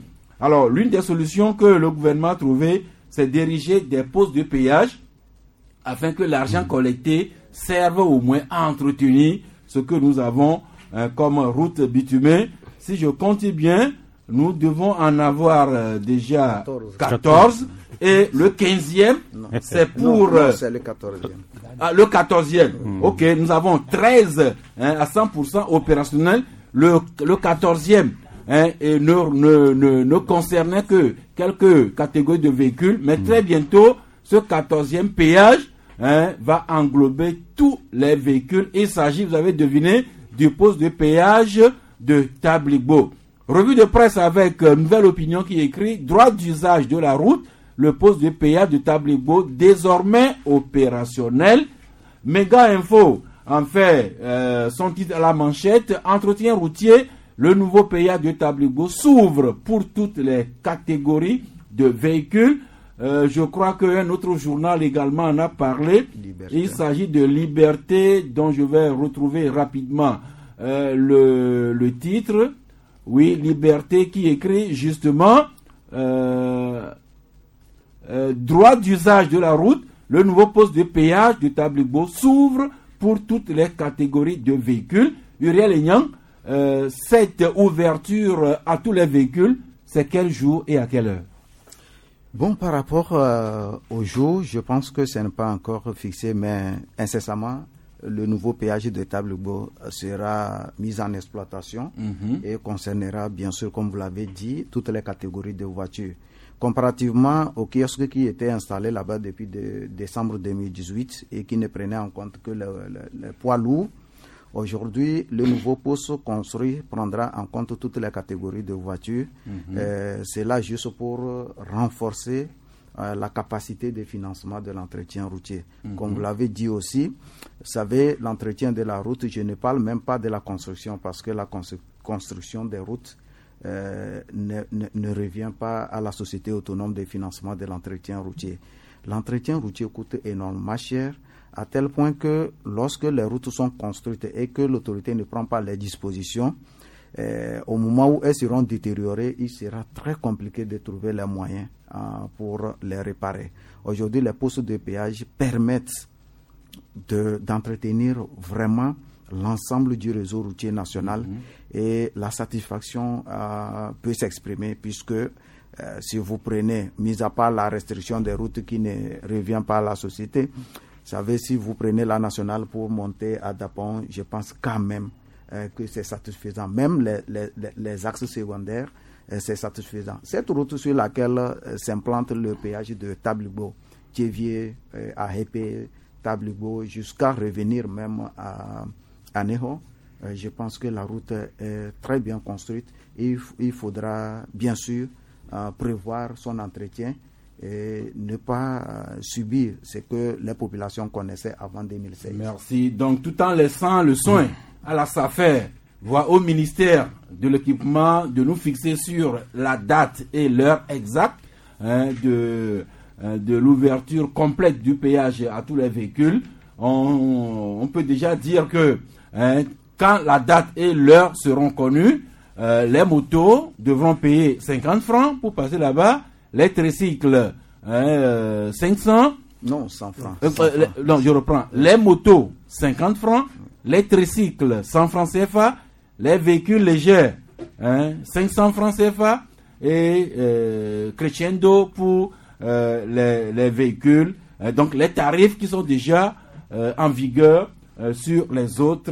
Alors, l'une des solutions que le gouvernement a trouvées, c'est d'ériger des postes de péage afin que l'argent collecté serve au moins à entretenir ce que nous avons euh, comme route bitumée. Si je compte bien, nous devons en avoir euh, déjà quatorze et le quinzième, c'est pour... Non, non, c'est le quatorzième. Ah, le quatorzième. Mmh. Ok, nous avons treize hein, à cent pour cent opérationnels. Le, le quatorzième hein, et ne, ne, ne, ne concernait que quelques catégories de véhicules, mais mmh. très bientôt, ce quatorzième péage hein, va englober tous les véhicules. Il s'agit, vous avez deviné, du poste de péage de Tabligbo. Revue de presse avec euh, Nouvelle Opinion qui écrit « Droit d'usage de la route, le poste de péage de Tabligbo désormais opérationnel ». Méga Info en fait euh, son titre à la manchette « Entretien routier, le nouveau péage de Tabligbo s'ouvre pour toutes les catégories de véhicules ». Euh, je crois qu'un autre journal également en a parlé. Liberté. Il s'agit de Liberté, dont je vais retrouver rapidement euh, le, le titre. Oui, Liberté qui écrit justement euh, euh, droit d'usage de la route. Le nouveau poste de péage de Tabligbo s'ouvre pour toutes les catégories de véhicules. Uriel Enyang, euh, cette ouverture à tous les véhicules, c'est quel jour et à quelle heure? Bon, par rapport euh, au jour, je pense que ce n'est pas encore fixé, mais incessamment, le nouveau péage de Tabligbo sera mis en exploitation mm-hmm. et concernera, bien sûr, comme vous l'avez dit, toutes les catégories de voitures. Comparativement au kiosque qui était installé là-bas depuis de, décembre deux mille dix-huit et qui ne prenait en compte que le, le, le poids lourd, aujourd'hui, le nouveau poste construit prendra en compte toutes les catégories de voitures. Mm-hmm. Euh, c'est là juste pour renforcer euh, la capacité de financement de l'entretien routier. Mm-hmm. Comme vous l'avez dit aussi, vous savez, l'entretien de la route, je ne parle même pas de la construction parce que la constru- construction des routes euh, ne, ne, ne revient pas à la Société autonome de financement de l'entretien routier. L'entretien routier coûte énormément cher, à tel point que lorsque les routes sont construites et que l'autorité ne prend pas les dispositions, euh, au moment où elles seront détériorées, il sera très compliqué de trouver les moyens euh, pour les réparer. Aujourd'hui, les postes de péage permettent de, d'entretenir vraiment l'ensemble du réseau routier national mmh. et la satisfaction euh, peut s'exprimer puisque euh, si vous prenez, mis à part la restriction des routes qui ne revient pas à la société, mmh. Vous savez, si vous prenez la nationale pour monter à Dapon, je pense quand même euh, que c'est satisfaisant. Même les, les, les axes secondaires, euh, c'est satisfaisant. Cette route sur laquelle euh, s'implante le péage de Tabligbo, Thiévier, euh, à Hépé, Tabligbo, jusqu'à revenir même à, à Neho, euh, je pense que la route est très bien construite. Et il, il faudra bien sûr euh, prévoir son entretien et ne pas euh, subir ce que les populations connaissaient avant deux mille seize. Merci. Donc, tout en laissant le soin à la SAFER, voire au ministère de l'équipement, de nous fixer sur la date et l'heure exacte hein, de, euh, de l'ouverture complète du péage à tous les véhicules, on, on peut déjà dire que hein, quand la date et l'heure seront connues, euh, les motos devront payer cinquante francs pour passer là-bas. Les tricycles, hein, euh, cinq cents. Non, cent francs. Euh, euh, les, non, je reprends. Les motos, cinquante francs. Les tricycles, cent francs C F A. Les véhicules légers, hein, cinq cents francs C F A. Et euh, crescendo pour euh, les, les véhicules. Euh, donc, les tarifs qui sont déjà euh, en vigueur euh, sur les autres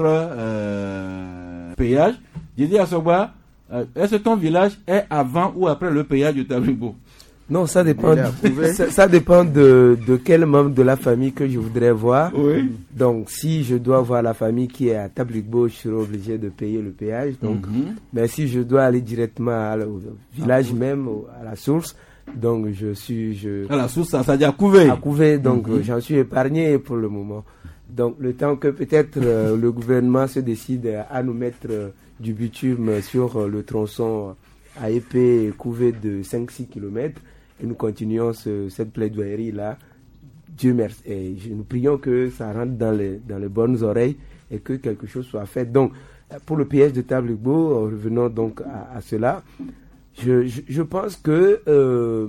euh, péages. J'ai dit à Soba, euh, est-ce que ton village est avant ou après le péage de Tabligbo? Non, ça dépend, de, ça, ça dépend de, de quel membre de la famille que je voudrais voir. Oui. Donc, si je dois voir la famille qui est à Tabligbo, je serai obligé de payer le péage. Donc, mm-hmm. Mais si je dois aller directement à, au village ah, même, au, à la source, donc je suis... Je, à la source, ça, ça dit à Couvé. À Couvé, donc mm-hmm. j'en suis épargné pour le moment. Donc, le temps que peut-être euh, le gouvernement se décide à nous mettre euh, du bitume sur euh, le tronçon à épée et Couvé de cinq à six kilomètres, et nous continuons ce, cette plaidoyerie-là. Dieu merci. Et nous prions que ça rentre dans les, dans les bonnes oreilles et que quelque chose soit fait. Donc, pour le péage de Tabligbo, revenons donc à, à cela. je, je, je pense que euh,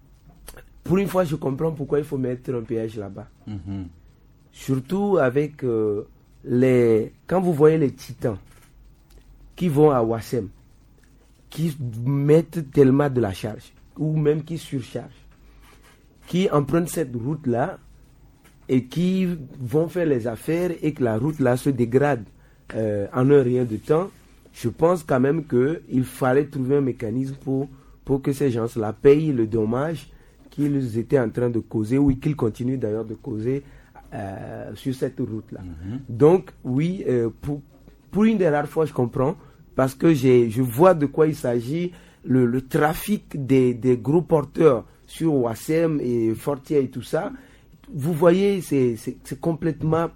pour une fois, je comprends pourquoi il faut mettre un péage là-bas. Mm-hmm. Surtout avec euh, les... Quand vous voyez les titans qui vont à Ouassem, qui mettent tellement de la charge, ou même qui surchargent, qui empruntent cette route-là et qui vont faire les affaires et que la route-là se dégrade euh, en un rien de temps, je pense quand même qu'il fallait trouver un mécanisme pour, pour que ces gens-là payent le dommage qu'ils étaient en train de causer, ou qu'ils continuent d'ailleurs de causer euh, sur cette route-là. Mm-hmm. Donc, oui, euh, pour, pour une des rares fois, je comprends, parce que j'ai, je vois de quoi il s'agit, le, le trafic des, des gros porteurs sur Ouassem et Fortier et tout ça. Vous voyez, c'est, c'est, c'est complètement...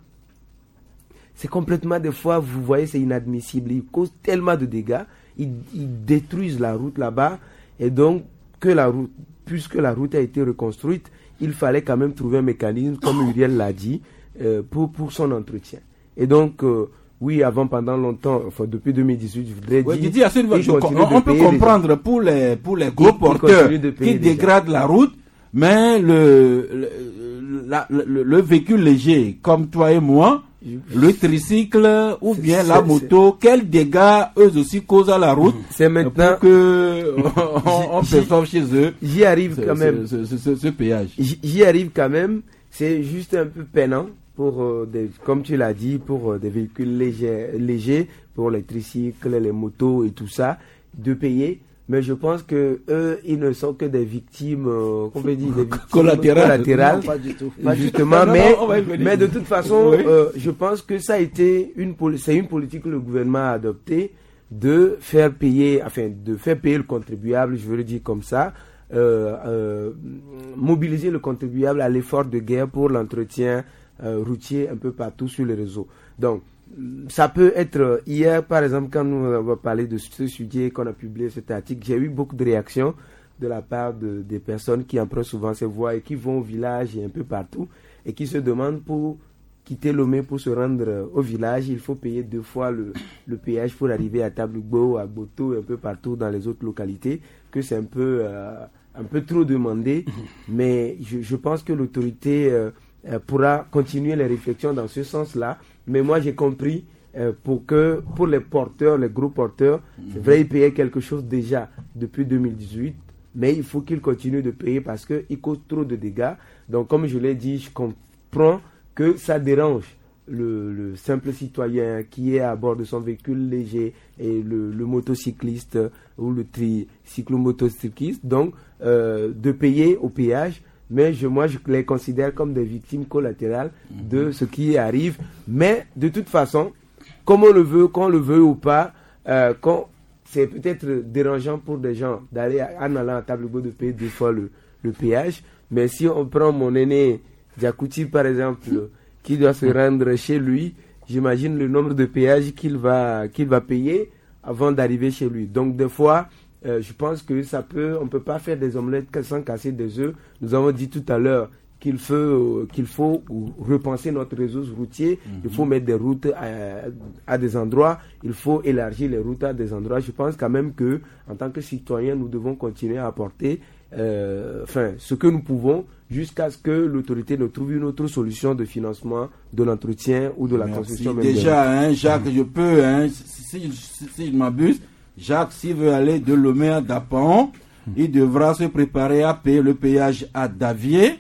C'est complètement, des fois, vous voyez, c'est inadmissible. Ils causent tellement de dégâts, ils, ils détruisent la route là-bas, et donc, que la route... puisque la route a été reconstruite, il fallait quand même trouver un mécanisme, comme Uriel l'a dit, euh, pour, pour son entretien. Et donc, euh, oui, avant, pendant longtemps, enfin depuis deux mille dixhuit, je voudrais ouais, dire... Dit, je, on, on peut comprendre pour les, pour les gros il, porteurs de qui dégradent déjà la route, mais le, le, la, le, le véhicule léger, comme toi et moi, le tricycle ou bien la moto, quels dégâts eux aussi causent à la route, c'est maintenant pour que on, on perçoive chez eux. J'y arrive ce, quand même. Ce, ce, ce, ce péage. J'y arrive quand même. C'est juste un peu peinant pour euh, des, comme tu l'as dit, pour euh, des véhicules légers, légers, pour les tricycles, les motos et tout ça, de payer. Mais je pense que eux, ils ne sont que des victimes, euh, qu'on peut dire, des victimes collatérales. collatérales. Non, pas du tout. Pas justement, non, mais, non, mais de toute façon, oui. euh, je pense que ça a été une, c'est une politique que le gouvernement a adoptée de faire payer, enfin, de faire payer le contribuable, je veux le dire comme ça, euh, euh, mobiliser le contribuable à l'effort de guerre pour l'entretien euh, routier un peu partout sur les réseaux. Donc, ça peut être, hier par exemple, quand nous avons parlé de ce sujet, qu'on a publié cet article, j'ai eu beaucoup de réactions de la part de, des personnes qui empruntent souvent ces voies et qui vont au village et un peu partout et qui se demandent, pour quitter Lomé pour se rendre au village, il faut payer deux fois le, le péage pour arriver à Tabougbo, à Boto et un peu partout dans les autres localités, que c'est un peu, euh, un peu trop demandé. Mais je, je pense que l'autorité euh, pourra continuer les réflexions dans ce sens-là. Mais moi, j'ai compris, euh, pour que pour les porteurs, les gros porteurs, mmh. c'est vrai, ils payaient quelque chose déjà depuis deux mille dix-huit, mais il faut qu'ils continuent de payer parce qu'ils causent trop de dégâts. Donc, comme je l'ai dit, je comprends que ça dérange le, le simple citoyen qui est à bord de son véhicule léger et le, le motocycliste ou le cyclo-motocycliste, donc euh, de payer au péage. Mais je, moi, je les considère comme des victimes collatérales mmh. de ce qui arrive. Mais de toute façon, comme on le veut, qu'on le veut ou pas, euh, quand c'est peut-être dérangeant pour des gens d'aller en allant à Tabougbo de payer deux fois le, le péage. Mais si on prend mon aîné Diakouti, par exemple, qui doit se rendre chez lui, j'imagine le nombre de péages qu'il va, qu'il va payer avant d'arriver chez lui. Donc, des fois... Euh, je pense que ça peut, on peut pas faire des omelettes sans casser des œufs. Nous avons dit tout à l'heure qu'il faut, euh, qu'il faut repenser notre réseau routier. Mm-hmm. Il faut mettre des routes à, à des endroits. Il faut élargir les routes à des endroits. Je pense quand même que, en tant que citoyens, nous devons continuer à apporter, euh, enfin, ce que nous pouvons, jusqu'à ce que l'autorité ne trouve une autre solution de financement de l'entretien ou de la Merci. construction. Déjà, hein, Jacques, mm-hmm. je peux, hein, si, si, si je m'abuse. Jacques, s'il veut aller de Lomé à Dapan, il devra se préparer à payer le péage à Davier,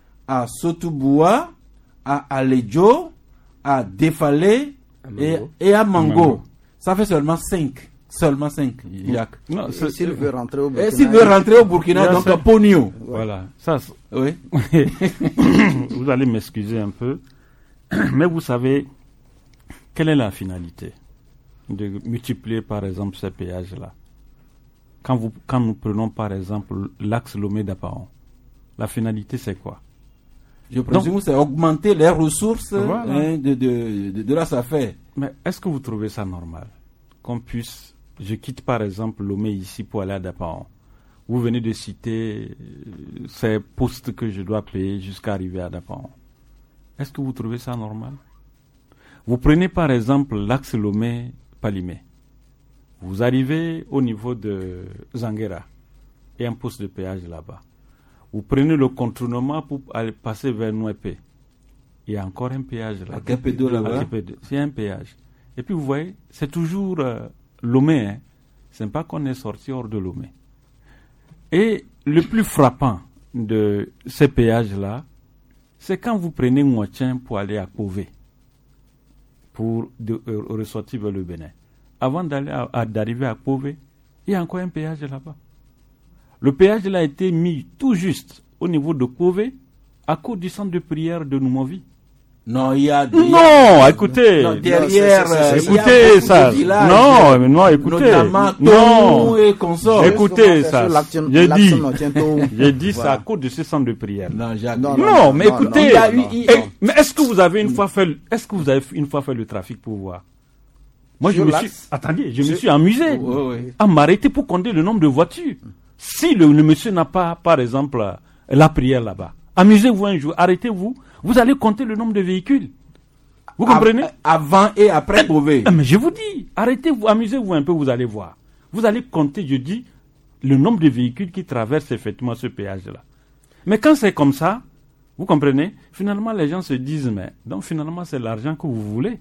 à Sotouboua, à Aledjo, à Défalé et, et à Mango. Mango. Ça fait seulement cinq. Seulement cinq, Jacques. Non, c'est, s'il veut rentrer au Burkina. Et s'il veut rentrer au Burkina, donc à Ponio. Voilà. Ça, oui. Vous allez m'excuser un peu. Mais vous savez, quelle est la finalité de multiplier par exemple ces péages-là? Quand, vous, quand nous prenons par exemple l'axe Lomé-Dapaon, la finalité c'est quoi? Je présume que c'est augmenter les ressources voilà. hein, de, de, de, de la S A F E. Mais est-ce que vous trouvez ça normal qu'on puisse, je quitte par exemple Lomé ici pour aller à Dapaon, vous venez de citer ces postes que je dois payer jusqu'à arriver à Dapaon, est-ce que vous trouvez ça normal? Vous prenez par exemple l'axe Lomé Palimé. Vous arrivez au niveau de Zanguera, il y a un poste de péage là-bas. Vous prenez le contournement pour aller passer vers Nouépé. Il y a encore un péage là. À Képédo là-bas. C'est un péage. Et puis vous voyez, c'est toujours euh, Lomé. Hein. C'est pas qu'on est sorti hors de Lomé. Et le plus frappant de ces péages-là, c'est quand vous prenez Mouatien pour aller à Kové, pour de, euh, ressortir vers le Bénin. Avant d'aller à, à, d'arriver à Kové, il y a encore un péage là-bas. Le péage là a été mis tout juste au niveau de Kové à cause du centre de prière de Noumovi. Non, il y a... Non, il y a, écoutez. Non, derrière... Non, c'est, c'est, c'est, écoutez ça. Villages, non, non, écoutez. Non, et consorts. Écoutez ça. J'ai dit, j'ai dit voilà. Ça à cause de ce centre de prière. Non, non, non, non, mais non, écoutez. Non, non, et, non. Mais est-ce que vous avez une fois fait, est-ce que vous avez une fois fait le trafic pour voir? Moi, je me suis, attendez, je me suis amusé à m'arrêter pour compter le nombre de voitures. Si le, le monsieur n'a pas, par exemple, la prière là-bas, amusez-vous un jour, arrêtez-vous, vous allez compter le nombre de véhicules. Vous comprenez? Avant et après Kové. Mais je vous dis, arrêtez-vous, amusez-vous un peu, vous allez voir. Vous allez compter, je dis, le nombre de véhicules qui traversent effectivement ce péage-là. Mais quand c'est comme ça, vous comprenez, finalement les gens se disent, mais donc finalement c'est l'argent que vous voulez.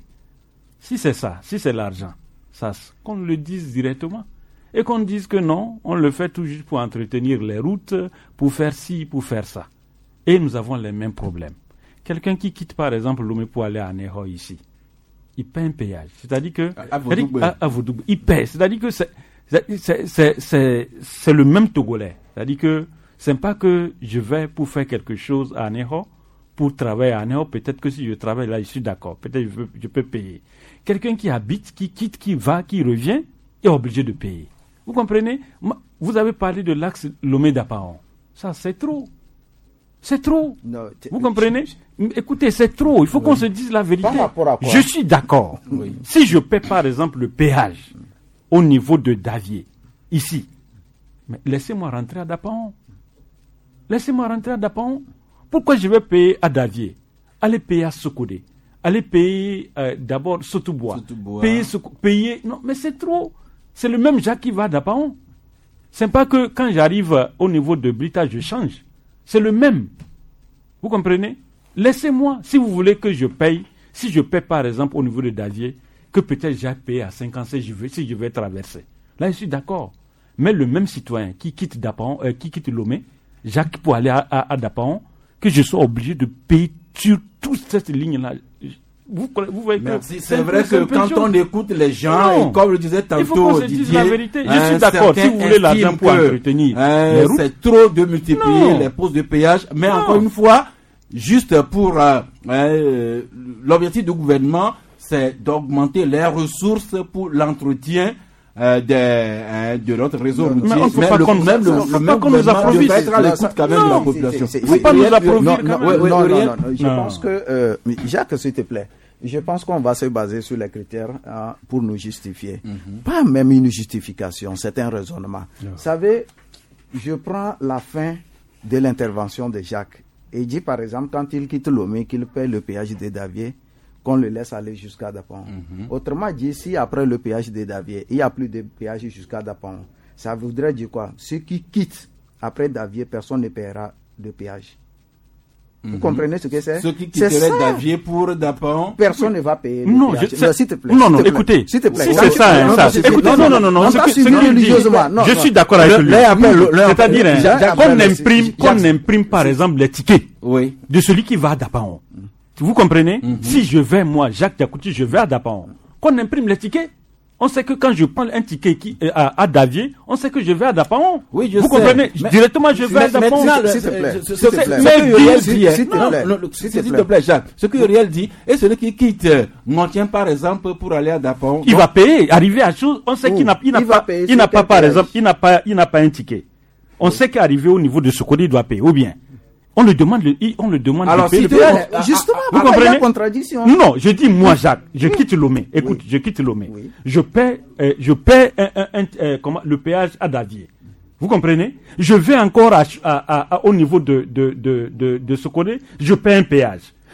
Si c'est ça, si c'est l'argent, ça, qu'on le dise directement. Et qu'on dise que non, on le fait tout juste pour entretenir les routes, pour faire ci, pour faire ça. Et nous avons les mêmes problèmes. Quelqu'un qui quitte par exemple Lomé pour aller à Ného ici, il paie un péage. C'est-à-dire que... À, à, à Vodougbé. Il paie. C'est-à-dire que c'est, c'est, c'est, c'est, c'est, c'est le même Togolais. C'est-à-dire que c'est pas que je vais pour faire quelque chose à Ného, pour travailler à Ného, peut-être que si je travaille là, je suis d'accord. Peut-être que je, veux, je peux payer. Quelqu'un qui habite, qui quitte, qui va, qui revient, est obligé de payer. Vous comprenez? Vous avez parlé de l'axe Lomé-Dapaon. Ça, c'est trop. C'est trop. Non, vous comprenez? Écoutez, c'est trop. Il faut oui. qu'on se dise la vérité. Je suis d'accord. Oui. Si je paie, par exemple, le péage au niveau de Davier, ici, mais laissez-moi rentrer à Dapaon. Laissez-moi rentrer à Dapaon. Pourquoi je vais payer à Davier? Allez payer à Sokodé. Allez payer euh, d'abord Sotoubois. Payer, payer... Non, mais c'est trop. C'est le même Jacques qui va à Dapaon. C'est pas que quand j'arrive au niveau de Brita, je change. C'est le même. Vous comprenez? Laissez-moi, si vous voulez que je paye, si je paye par exemple au niveau de Davier, que peut-être j'ai payé à cinquante si je veux, si je vais traverser. Là, je suis d'accord. Mais le même citoyen qui quitte Dapaon, euh, qui quitte Lomé, Jacques pour aller à, à, à Dapaon, que je sois obligé de payer sur toute cette ligne-là. Vous, vous voyez que c'est, c'est vrai que quand on écoute les gens, non, et comme je disais tantôt, il faut qu'on se dise la vérité. Je suis d'accord, si vous voulez l'argent pour entretenir euh, les routes, c'est trop de multiplier non. les postes de péage. Mais non. encore une fois, juste pour euh, euh, l'objectif du gouvernement, c'est d'augmenter les ressources pour l'entretien euh, de, euh, de notre réseau routier. Mais on ne faut pas qu'on même, le, le même nous approvise. Devrait être à l'écoute quand même de la population. Il ne faut pas nous approvisionner quand même. Non, non, non, non. Je non. pense que, euh, Jacques, s'il te plaît, je pense qu'on va se baser sur les critères hein, pour nous justifier. Mm-hmm. Pas même une justification, c'est un raisonnement. Vous no. savez, je prends la fin de l'intervention de Jacques et dit par exemple, quand il quitte Lomé, qu'il paie le péage de Davier, qu'on le laisse aller jusqu'à Dapaon. Mm-hmm. Autrement dit, si après le péage de Davier, il n'y a plus de péage jusqu'à Dapaon, ça voudrait dire quoi? Ceux qui quittent après Davier, personne ne paiera de péage. Mm-hmm. Vous comprenez ce que c'est? Ceux qui quitteraient Davier pour Dapaon, personne ne va payer. Non, je, non, s'il te plaît. Non, non, s'il te écoutez, s'il te plaît. Si c'est ça, hein, ça. Écoutez, non, non, non, non, ce que dit, je suis d'accord avec lui. C'est-à-dire, qu'on imprime, qu'on imprime par exemple les tickets de celui qui va à Dapaon. Vous comprenez? Mm-hmm. Si je vais, moi, Jacques Diakouti, je vais à Dapaon, qu'on imprime les tickets. On sait que quand je prends un ticket qui, euh, à, à Davier, on sait que je vais à Dapaon. Oui, je Vous sais. comprenez? Mais, Directement, je vais à Dapaon. S'il te plaît. S'il te plaît. Ce que Uriel dit, s'il te plaît, Jacques, ce que Uriel dit, et celui qui quitte Montien, par exemple, pour aller à Dapaon. Il va payer, arriver à chose, on sait oh, qu'il n'a, il n'a il pas, il n'a pas, par exemple, il n'a pas, il n'a pas un ticket. On sait qu'arriver au niveau de ce côté, il doit payer, ou bien. On le demande, le, on le demande alors, de payer si le péage. Justement, vous comprenez? Il y a contradiction. Non, je dis moi, Jacques, je quitte Lomé. Écoute, oui. je quitte Lomé. Oui. Je paie, euh, je paie un, un, un, euh, comment, le péage à Davier. Vous comprenez? Je vais encore à, à, à, à, au niveau de, de, de, de, de Sokodé, je paie un péage.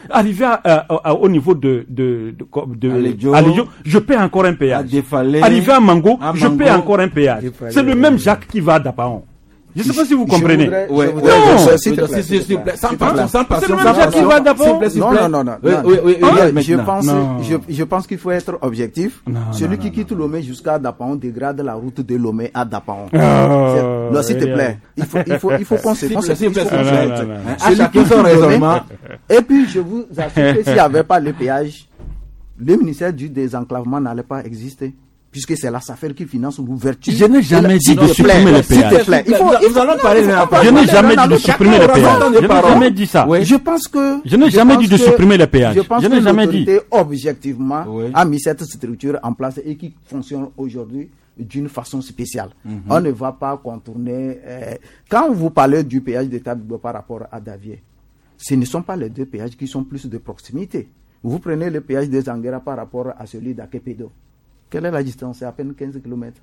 Arrivé à, à, à, au niveau de, de, de, de, Alédio, Alédio, je paie encore un péage. À Défalé, Arrivé à Mango, à je Mango, paie encore un péage. Défalé, C'est le même Jacques qui va à Dapaon. Je ne sais pas si vous comprenez. Ouais, Ouais, ouais, ouais, ouais, non, s'il te plaît, s'il s'il te te plaît, plaît. sans S'il te passion, plaît. sans passion, C'est le sans même Jacques passion. qui va d'abord. S'il vous plaît, s'il vous Non, plaît. non, non, non. Oui, non. oui, oui, Hein, oui, je, maintenant. pense, Non. je, je pense qu'il faut être objectif. Non, Celui non, qui non, quitte Lomé jusqu'à Dapaon dégrade la route de Lomé à Dapaon. Oh, Non, s'il te yeah. plaît. Il faut, il faut, il faut qu'on se S'il qu'on vous plaît, se- s'il vous plaît, il faut s'il qu'on vous se- plaît. Non, non, non. Hein, à Celui chacun qui son quitte Lomé. raisonnement. Et puis, je vous assure que s'il n'y avait pas le péage, le ministère du désenclavement n'allait pas exister. Puisque c'est la S A F E R qui finance l'ouverture. Je n'ai jamais dit S'il de te plaît, supprimer les s'il te péages. plaît. Il faut, Nous il faut, allons non, parler il faut de la pas Je parler n'ai de jamais l'un à dit de l'autre. supprimer les Chacun aura péages. son temps de Je n'ai parole. jamais dit ça. Oui. Je pense que. Je n'ai jamais dit de pense supprimer les péages. Je pense Je que n'ai jamais dit. l'autorité, objectivement, Oui. a mis cette structure en place et qui fonctionne aujourd'hui d'une façon spéciale. Mhm. On ne va pas contourner. euh, quand vous parlez du péage de Tabigbo par rapport à Davier, ce ne sont pas les deux péages qui sont plus de proximité. Vous prenez le péage des Anguera par rapport à celui d'Akepedo. Quelle est la distance? C'est à peine quinze kilomètres.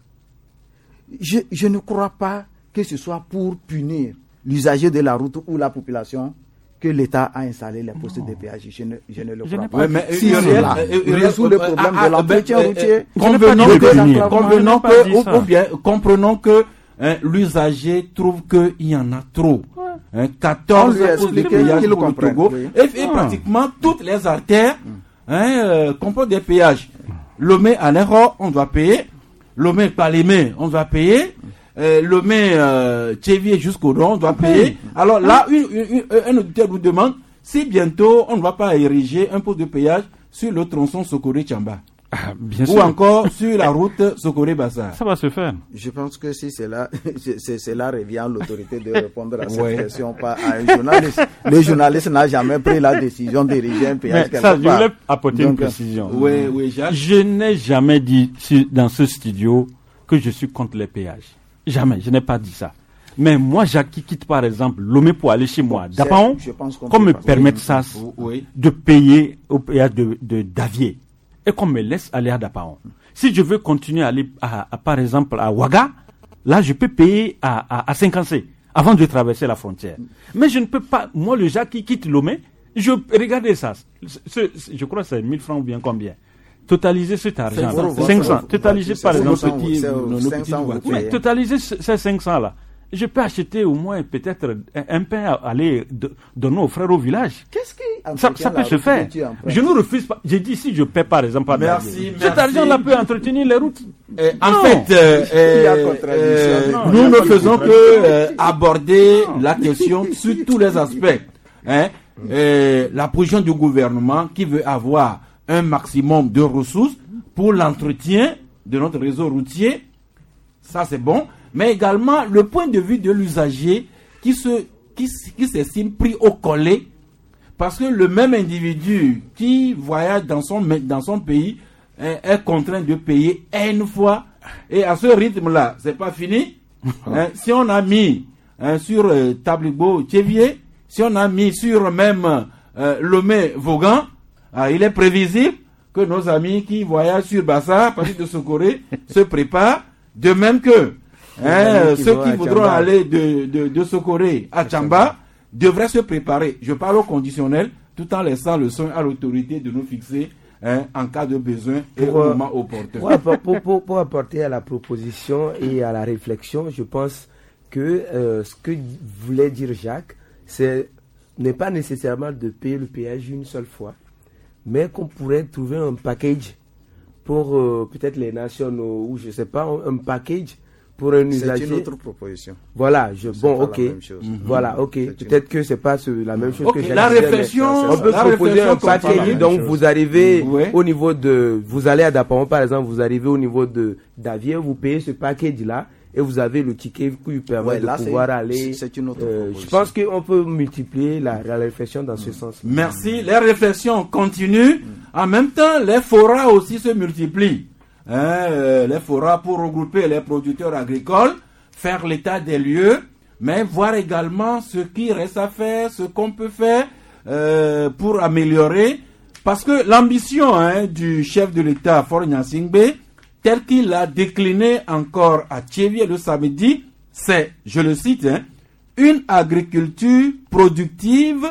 Je, je ne crois pas que ce soit pour punir l'usager de la route ou la population que l'État a installé les postes de péage. Je ne, je ne le Je crois n'ai pas. pas Ouais, mais Si Uriel, cela euh, Uriel, résout le euh, problème ah, de l'entretien ah, euh, routier, euh, Je n'ai pas convenons dit de que- punir. convenons Je n'ai pas que, dit ou, ça. ou bien, comprenons que hein, l'usager trouve qu'il y en a trop. Hein, quatorze On lui a postes de expliqué péage qu'il le pour le comprenne, Togo. oui. Et, et Ah. pratiquement toutes les artères hein, euh, comportent des péages. Lomé à Nero, on doit payer. Lomé Palémé, on doit payer. Euh, Lomé euh, Tchévier jusqu'au Don, on doit payer. Alors là, une, une, une- un auditeur nous demande si bientôt on ne va pas ériger un poste de péage sur le tronçon Sokoré-Tchamba. Ah, bien Ou sûr. encore sur la route Sokoré-Bassar. Ça va se faire. je pense que si cela, c'est- cela revient à l'autorité de répondre à cette Ouais. question, pas à un journaliste. Le journaliste n'a jamais pris la décision d'ériger un péage Mais quelque ça, je part. voulais apporter une Donc, précision. Oui, oui, Jacques. Je n'ai jamais dit sur- dans ce studio que je suis contre les péages. Jamais, je n'ai pas dit ça. Mais moi, Jacques, qui quitte par exemple Lomé pour aller chez moi, c'est- Dapaon, je pense qu'on qu'on peut me passer. permette ça, Oui. de payer au péage de, de Davier et qu'on me laisse aller à Dapaon. Si je veux continuer à aller, à, à, par exemple, à Ouaga, là, je peux payer à, à, à cinquante-cinq avant de traverser la frontière. Mais je ne peux pas, moi, le Jacques qui quitte Lomé, je, regardez ça, ce- ce- je crois que c'est mille francs ou bien combien. Totaliser cet argent, euros, cinq cents. votre- Totaliser votre- par c'est exemple, cinq cents, petit- c'est nos- nos cinq petites cents voitures. voitures. oui, totaliser ce- ces cinq cents là. Je peux acheter au moins peut-être un, un pain à aller de- donner aux frères au village. Qu'est-ce qui Ça, entretient ça la peut se route faire. que tu empruntes? Je ne refuse pas. J'ai dit si je paie par exemple à Merci, Davier, merci. cet argent-là peut entretenir les routes. Euh, en Non. fait, euh, Il y a euh, contradiction. euh, Non, il y nous a ne pas de faisons que contradiction. euh, aborder Non. la question sur tous les aspects. Hein. Euh, la position du gouvernement qui veut avoir un maximum de ressources pour l'entretien de notre réseau routier, ça c'est bon, mais également le point de vue de l'usager qui se qui, s- qui s'estime pris au collet parce que le même individu qui voyage dans son dans son pays hein, est contraint de payer une fois et à ce rythme-là, c'est pas fini. Hein, si on a mis hein, sur euh, Tablibo Tchévier, si on a mis sur même euh, Lomé Vaughan, ah, il est prévisible que nos amis qui voyagent sur Bassar, à partir de Sokoré, se préparent, de même que hein, amis qui ceux vont qui à voudront Tchamba. aller de, de, de Sokoré à Tchamba devraient se préparer. Je parle au conditionnel, tout en laissant le soin à l'autorité de nous fixer hein, en cas de besoin et Pour, au euh, moment opportun. Pour, appor- pour, pour- pour apporter à la proposition et à la réflexion, je pense que euh, ce que voulait dire Jacques, c'est n'est pas nécessairement de payer le péage une seule fois, mais qu'on pourrait trouver un package pour euh, peut-être les nationaux ou je sais pas, un, un package pour un C'est usager. une autre proposition. Voilà, je, C'est bon, pas ok. la même chose. Voilà, ok. C'est une- Peut-être que c'est pas ce- la même chose Ok, que Jacques la disait, mais réflexion, on peut la proposer un réflexion comprend la package, même donc chose. vous arrivez Ouais. au niveau de, vous allez à Dapaon par exemple, vous arrivez au niveau de Davier, vous payez ce package là et vous avez le ticket qui vous permet Ouais, de là, c'est- pouvoir aller. c'est une autre euh, je proposition. pense qu'on peut multiplier la, la réflexion dans ce sens. Merci. Les réflexions continuent. En même temps, les forats aussi se multiplient. Hein, euh, les forats pour regrouper les producteurs agricoles, faire l'état des lieux, mais voir également ce qui reste à faire, ce qu'on peut faire euh, pour améliorer. Parce que l'ambition hein, du chef de l'État, Faure Gnassingbé, tel qu'il l'a décliné encore à Tchévier le samedi, c'est, je le cite, hein, une agriculture productive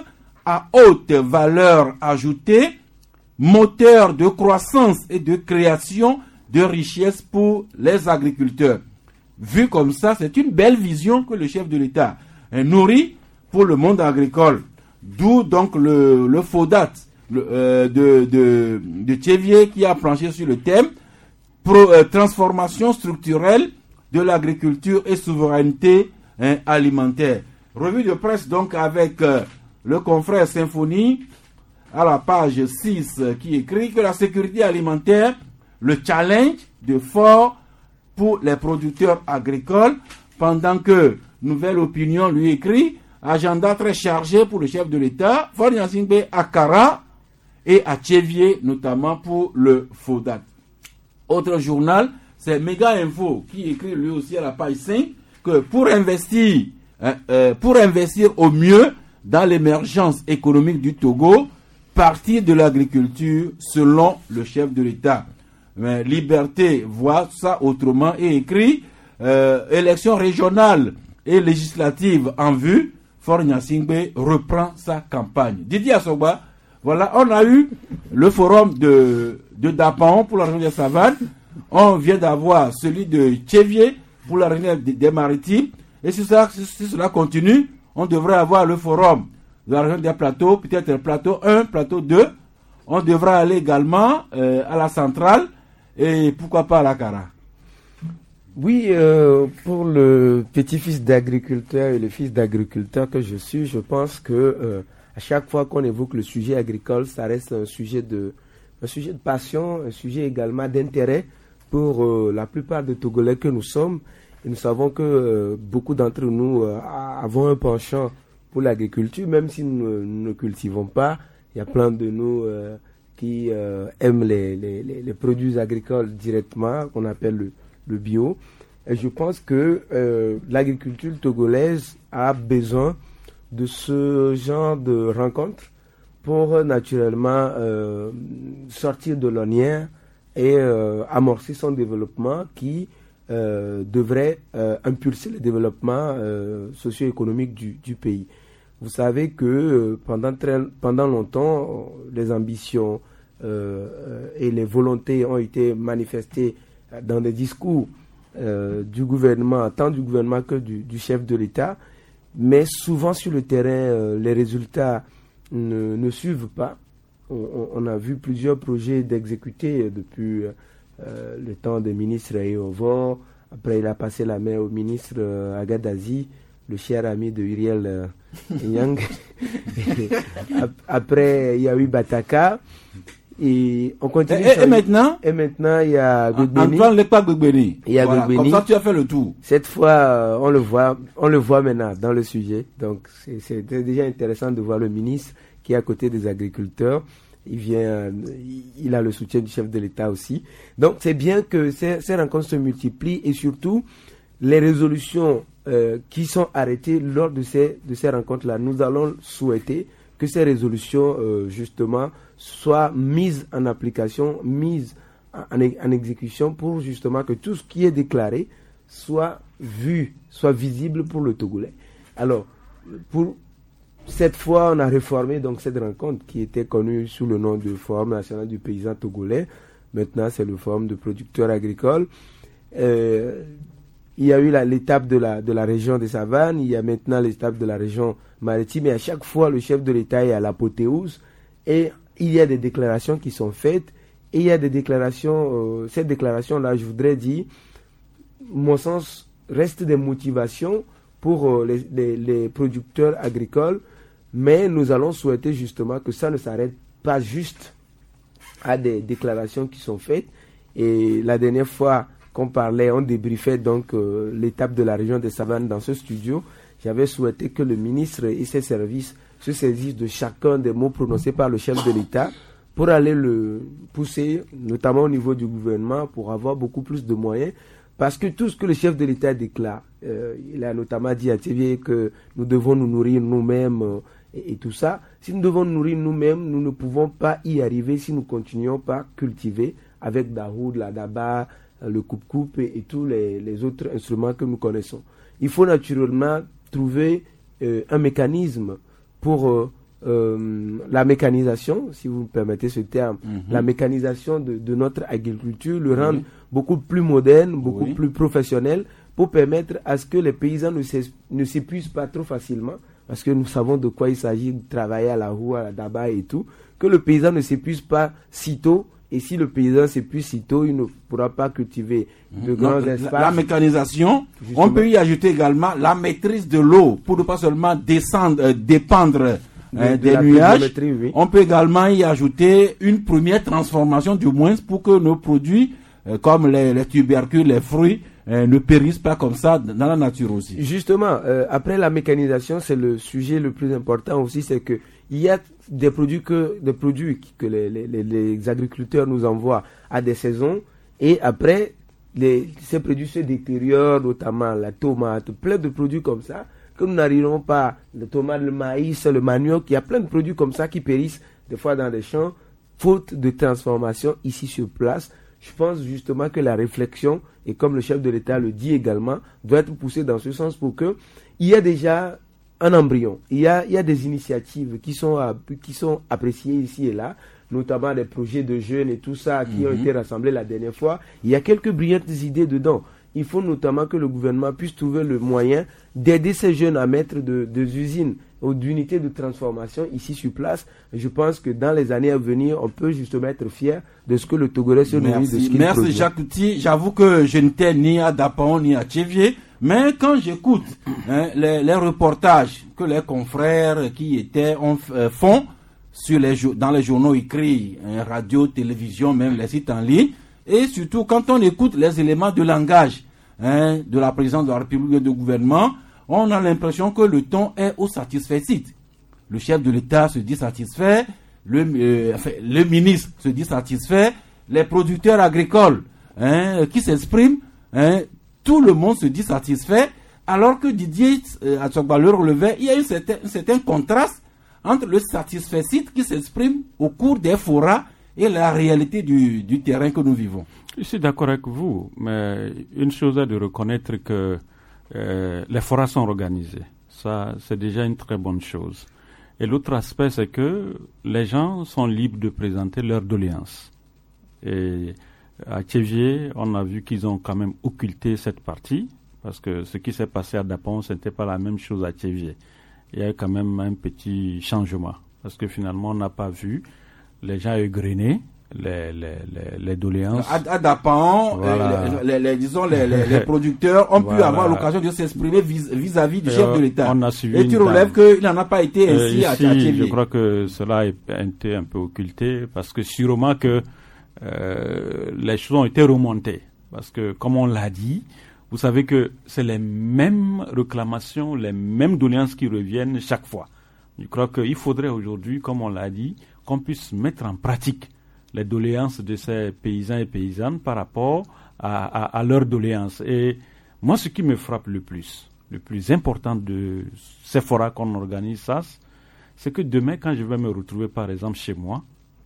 à haute valeur ajoutée, moteur de croissance et de création de richesses pour les agriculteurs. Vu comme ça, c'est une belle vision que le chef de l'État nourrit pour le monde agricole. D'où donc le, le FODAT le, euh, de, de, de Thévier qui a planché sur le thème pro, euh, transformation structurelle de l'agriculture et souveraineté hein, alimentaire. Revue de presse donc avec euh, le confrère Symphonie à la page six euh, qui écrit que la sécurité alimentaire, le challenge de fort pour les producteurs agricoles, pendant que Nouvelle Opinion lui écrit agenda très chargé pour le chef de l'État, Faure Gnassingbé à Kara et à Thévier, notamment pour le FODAT. Autre journal, c'est Méga Info qui écrit lui aussi à la page cinq que pour investir, euh, euh, pour investir au mieux dans l'émergence économique du Togo, partir de l'agriculture selon le chef de l'État. Mais Liberté voit ça autrement et écrit euh, élections régionales et législatives en vue. Faure Gnassingbé reprend sa campagne. Didier Asogba, voilà, on a eu le forum de, de Dapaon pour la région des Savanes. On vient d'avoir celui de Thévier pour la région des, des Maritimes. Et si, ça, si, si cela continue, on devrait avoir le forum de la région des Plateaux, peut-être plateau un, plateau deux. On devra aller également euh, à la centrale. Et pourquoi pas à la Kara? Oui, euh, pour le petit-fils d'agriculteur et le fils d'agriculteur que je suis, je pense que euh, à chaque fois qu'on évoque le sujet agricole, ça reste un sujet de, un sujet de passion, un sujet également d'intérêt pour euh, la plupart des Togolais que nous sommes. Et nous savons que euh, beaucoup d'entre nous euh, avons un penchant pour l'agriculture, même si nous, nous ne cultivons pas. Il y a plein de nous euh, qui euh, aiment les, les, les produits agricoles directement, qu'on appelle le, le bio. Et je pense que euh, l'agriculture togolaise a besoin de ce genre de rencontres pour euh, naturellement euh, sortir de l'ornière et euh, amorcer son développement qui euh, devrait euh, impulser le développement euh, socio-économique du, du pays. Vous savez que euh, pendant, très, pendant longtemps, les ambitions euh, et les volontés ont été manifestées dans des discours euh, du gouvernement, tant du gouvernement que du, du chef de l'État, mais souvent sur le terrain, euh, les résultats ne, ne suivent pas. On, on a vu plusieurs projets d'exécuter depuis euh, le temps des ministres Eovo. Après, il a passé la main au ministre euh, Agadazi, le cher ami de Uriel euh, Yang. Après, il y a eu Bataka. Et on continue. Et, et, et maintenant Et maintenant, il y a Gbegbeni. Antoine Lekpa Gbegbeni. Il y a voilà, Gbegbeni. Comme ça, tu as fait le tour. Cette fois, euh, on le voit, on le voit maintenant dans le sujet. Donc, c'est, c'est déjà intéressant de voir le ministre qui est à côté des agriculteurs. Il vient, il a le soutien du chef de l'État aussi. Donc, c'est bien que ces, ces rencontres se multiplient et surtout, les résolutions euh, qui sont arrêtées lors de ces, de ces rencontres-là, nous allons souhaiter que ces résolutions, euh, justement, soient mises en application, mises en, en exécution pour justement que tout ce qui est déclaré soit vu, soit visible pour le Togolais. Alors, pour cette fois, on a réformé donc cette rencontre qui était connue sous le nom de Forum national du paysan togolais. Maintenant, c'est le Forum de producteurs agricoles. Euh, il y a eu la, l'étape de la, de la région des Savanes, il y a maintenant l'étape de la région maritime, et à chaque fois, le chef de l'État est à l'apothéose, et il y a des déclarations qui sont faites, et il y a des déclarations, euh, cette déclaration-là, je voudrais dire, mon sens, reste des motivations pour euh, les, les, les producteurs agricoles, mais nous allons souhaiter justement que ça ne s'arrête pas juste à des déclarations qui sont faites. Et la dernière fois qu'on parlait, on débriefait donc euh, l'étape de la région des Savanes dans ce studio, j'avais souhaité que le ministre et ses services se saisissent de chacun des mots prononcés par le chef de l'État pour aller le pousser, notamment au niveau du gouvernement, pour avoir beaucoup plus de moyens. Parce que tout ce que le chef de l'État déclare, euh, il a notamment dit à Thévier que nous devons nous nourrir nous-mêmes euh, et, et tout ça. Si nous devons nous nourrir nous-mêmes, nous ne pouvons pas y arriver si nous continuons par cultiver avec Dahoud, la Daba, le coupe-coupe et, et tous les, les autres instruments que nous connaissons. Il faut naturellement trouver euh, un mécanisme pour euh, euh, la mécanisation, si vous me permettez ce terme, Mm-hmm. la mécanisation de, de notre agriculture, le rendre beaucoup plus moderne, beaucoup Oui. plus professionnel, pour permettre à ce que les paysans ne s'és- ne s'épuisent pas trop facilement, parce que nous savons de quoi il s'agit, de travailler à la roue, à la daba et tout, que le paysan ne s'épuise pas si tôt, et si le paysan s'épuise si tôt, il ne pourra pas cultiver de Non, grands la, espaces. la mécanisation, Justement. on peut y ajouter également la maîtrise de l'eau pour ne pas seulement descendre, euh, dépendre euh, De- de des la nuages. pluviométrie, oui. On peut également y ajouter une première transformation du moins pour que nos produits, euh, comme les, les tubercules, les fruits, euh, ne périssent pas comme ça dans la nature aussi. Justement, euh, après la mécanisation, c'est le sujet le plus important aussi, c'est que il y a des produits que des produits que les, les, les- les agriculteurs nous envoient à des saisons, et après les, ces produits se détériorent, notamment la tomate, plein de produits comme ça que nous n'arriverons pas, le tomate, le maïs, le manioc, il y a plein de produits comme ça qui périssent des fois dans des champs, faute de transformation ici sur place. Je pense justement que la réflexion, et comme le chef de l'État le dit également, doit être poussée dans ce sens pour que il y a déjà un embryon. Il y a, il y a des initiatives qui sont, à- qui sont appréciées ici et là, notamment des projets de jeunes et tout ça qui ont été rassemblés la dernière fois. Il y a quelques brillantes idées dedans. Il faut notamment que le gouvernement puisse trouver le moyen d'aider ces jeunes à mettre de, des usines ou d'unités de transformation ici sur place. Je pense que dans les années à venir, on peut justement être fier de ce que le Togolais se nourrit, de ce Merci, qu'il merci produit. Jacques Outi. J'avoue que je n'étais ni à Dapon ni à Tchévier, mais quand j'écoute hein, les, les reportages que les confrères qui étaient ont, euh, font sur les, jo- dans les journaux écrits, hein, radio, télévision, même les sites en ligne, et surtout quand on écoute les éléments de langage hein, de la présidence de la République et du gouvernement, on a l'impression que le ton est au satisfait. Le chef de l'État se dit satisfait, le, euh, enfin, le ministre se dit satisfait, les producteurs agricoles hein, qui s'expriment, hein, tout le monde se dit satisfait, alors que Didier euh, Atsogba le relevait, il y a un certain, un certain contraste entre le satisfait qui s'exprime au cours des forats et la réalité du, du terrain que nous vivons. Je suis d'accord avec vous, mais une chose est de reconnaître que euh, les forats sont organisés. Ça, c'est déjà une très bonne chose. Et l'autre aspect, c'est que les gens sont libres de présenter leurs doléances. Et à Tchévier, on a vu qu'ils ont quand même occulté cette partie, parce que ce qui s'est passé à Dapon, ce n'était pas la même chose à Tchévier. Il y a eu quand même un petit changement, parce que finalement, on n'a pas vu les gens égrener les, les, les, les doléances. À, à Dapan, Voilà. euh, les, les, les- disons, les, les, les producteurs ont pu Voilà. avoir l'occasion de s'exprimer vis- vis-à-vis du Et chef on- de l'État. on a suivi Et une tu relèves dame. qu'il n'en a pas été Euh, ainsi à, à ici, Tchévier. je crois que cela a été un peu occulté, parce que sûrement que euh, les choses ont été remontées. Parce que, comme on l'a dit, vous savez que c'est les mêmes réclamations, les mêmes doléances qui reviennent chaque fois. Je crois qu'il faudrait aujourd'hui, comme on l'a dit, qu'on puisse mettre en pratique les doléances de ces paysans et paysannes par rapport à, à, à leurs doléances. Et moi, ce qui me frappe le plus, le plus important de ces forats qu'on organise, ça, c'est que demain, quand je vais me retrouver, par exemple, chez moi,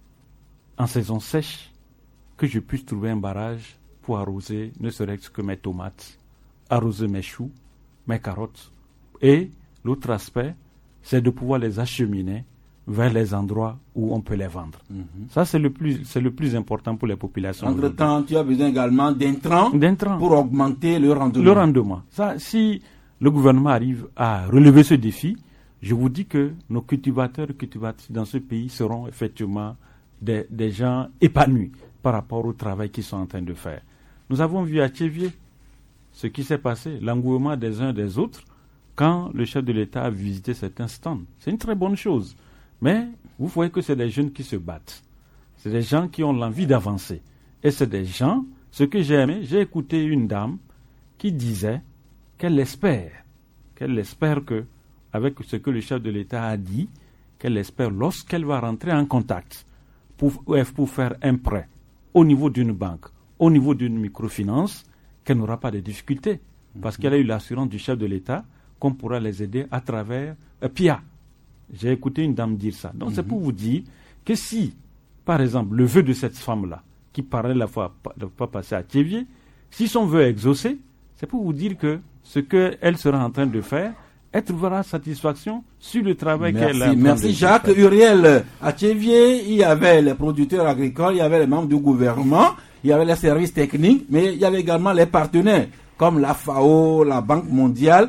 en saison sèche, que je puisse trouver un barrage pour arroser ne serait-ce que mes tomates, arroser mes choux, mes carottes. Et l'autre aspect, c'est de pouvoir les acheminer vers les endroits où on peut les vendre. Mhm. Ça, c'est le plus, c'est le plus important pour les populations. Entre-temps, tu as besoin également d'intrants D'intrants. pour augmenter le rendement. Le rendement. Ça, si le gouvernement arrive à relever ce défi, je vous dis que nos cultivateurs et cultivatrices dans ce pays seront effectivement des, des gens épanouis par rapport au travail qu'ils sont en train de faire. Nous avons vu à Tchévier ce qui s'est passé, l'engouement des uns des autres, quand le chef de l'État a visité certains stands. C'est une très bonne chose. Mais vous voyez que c'est des jeunes qui se battent. C'est des gens qui ont l'envie d'avancer. Et c'est des gens, ce que j'ai aimé, j'ai écouté une dame qui disait qu'elle espère, qu'elle espère que, avec ce que le chef de l'État a dit, qu'elle espère lorsqu'elle va rentrer en contact pour, pour faire un prêt au niveau d'une banque, au niveau d'une microfinance, qu'elle n'aura pas de difficultés. Parce qu'elle a eu l'assurance du chef de l'État qu'on pourra les aider à travers euh, P I A. J'ai écouté une dame dire ça. Donc mm-hmm. c'est pour vous dire que si, par exemple, le vœu de cette femme-là, qui parlait la fois de ne pas passer à Tchévier, si son vœu est exaucé, c'est pour vous dire que ce qu'elle sera en train de faire, elle trouvera satisfaction sur le travail merci, qu'elle a. Merci Jacques. Uriel, à Tchévier, il y avait les producteurs agricoles, il y avait les membres du gouvernement, il y avait les services techniques, mais il y avait également les partenaires, comme la F A O, la Banque mondiale,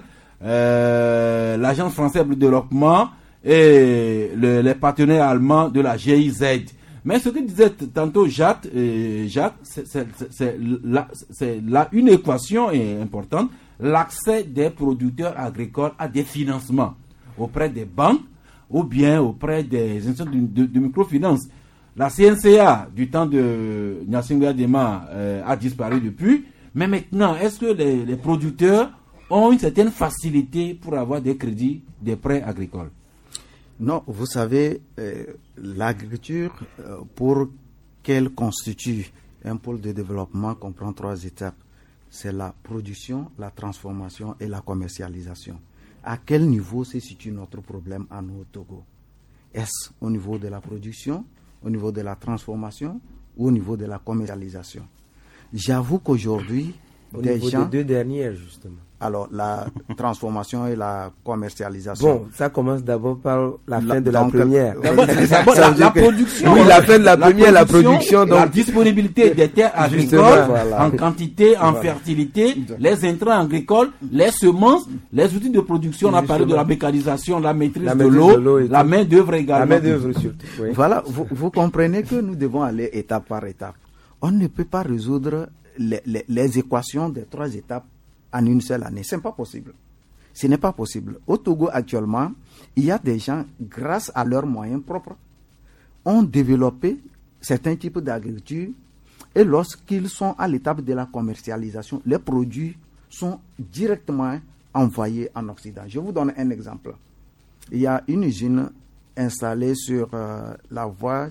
euh, l'Agence française de développement et le, les partenaires allemands de la G I Z. Mais ce que disait tantôt Jacques, euh, Jacques c'est, c'est, c'est, là, c'est là une équation importante, l'accès des producteurs agricoles à des financements auprès des banques ou bien auprès des institutions de, de, de microfinance. La C N C A du temps de Gnassingbé Adema euh, a disparu depuis, mais maintenant, est-ce que les, les producteurs ont une certaine facilité pour avoir des crédits, des prêts agricoles? Non, vous savez, euh, l'agriculture, euh, pour qu'elle constitue un pôle de développement, comprend trois étapes. C'est la production, la transformation et la commercialisation. À quel niveau se situe notre problème à nous au Togo? Est-ce au niveau de la production, au niveau de la transformation ou au niveau de la commercialisation? J'avoue qu'aujourd'hui, au des niveau gens... des deux dernières, justement. Alors, la transformation et la commercialisation. Bon, ça commence d'abord par la, la fin de donc, la première. D'abord, d'abord la, la production. Oui, la fin de la, la première, la production. Donc, la disponibilité des terres agricoles voilà. en quantité, en voilà. fertilité, les intrants agricoles, les semences, les outils de production. On a parlé de la mécanisation, la maîtrise, la maîtrise de l'eau, de l'eau la main d'œuvre également. La main d'œuvre surtout. Oui. Voilà, vous, vous comprenez que nous devons aller étape par étape. On ne peut pas résoudre les, les, les équations des trois étapes en une seule année. Ce n'est pas possible. Ce n'est pas possible. Au Togo, actuellement, il y a des gens, grâce à leurs moyens propres, ont développé certains types d'agriculture et lorsqu'ils sont à l'étape de la commercialisation, les produits sont directement envoyés en Occident. Je vous donne un exemple. Il y a une usine installée sur euh, la voie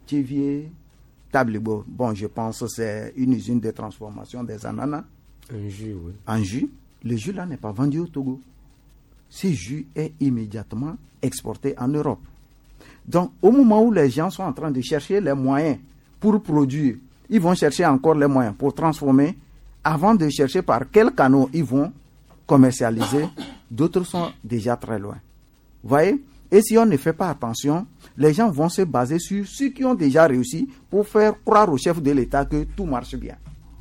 Tchévier-Tablibo. Bon, je pense que c'est une usine de transformation des ananas. Un jus, oui. En jus, le jus là n'est pas vendu au Togo. Ce jus est immédiatement exporté en Europe. Donc, au moment où les gens sont en train de chercher les moyens pour produire, ils vont chercher encore les moyens pour transformer. Avant de chercher par quel canal ils vont commercialiser, d'autres sont déjà très loin. Vous voyez? Et si on ne fait pas attention, les gens vont se baser sur ceux qui ont déjà réussi pour faire croire au chef de l'État que tout marche bien.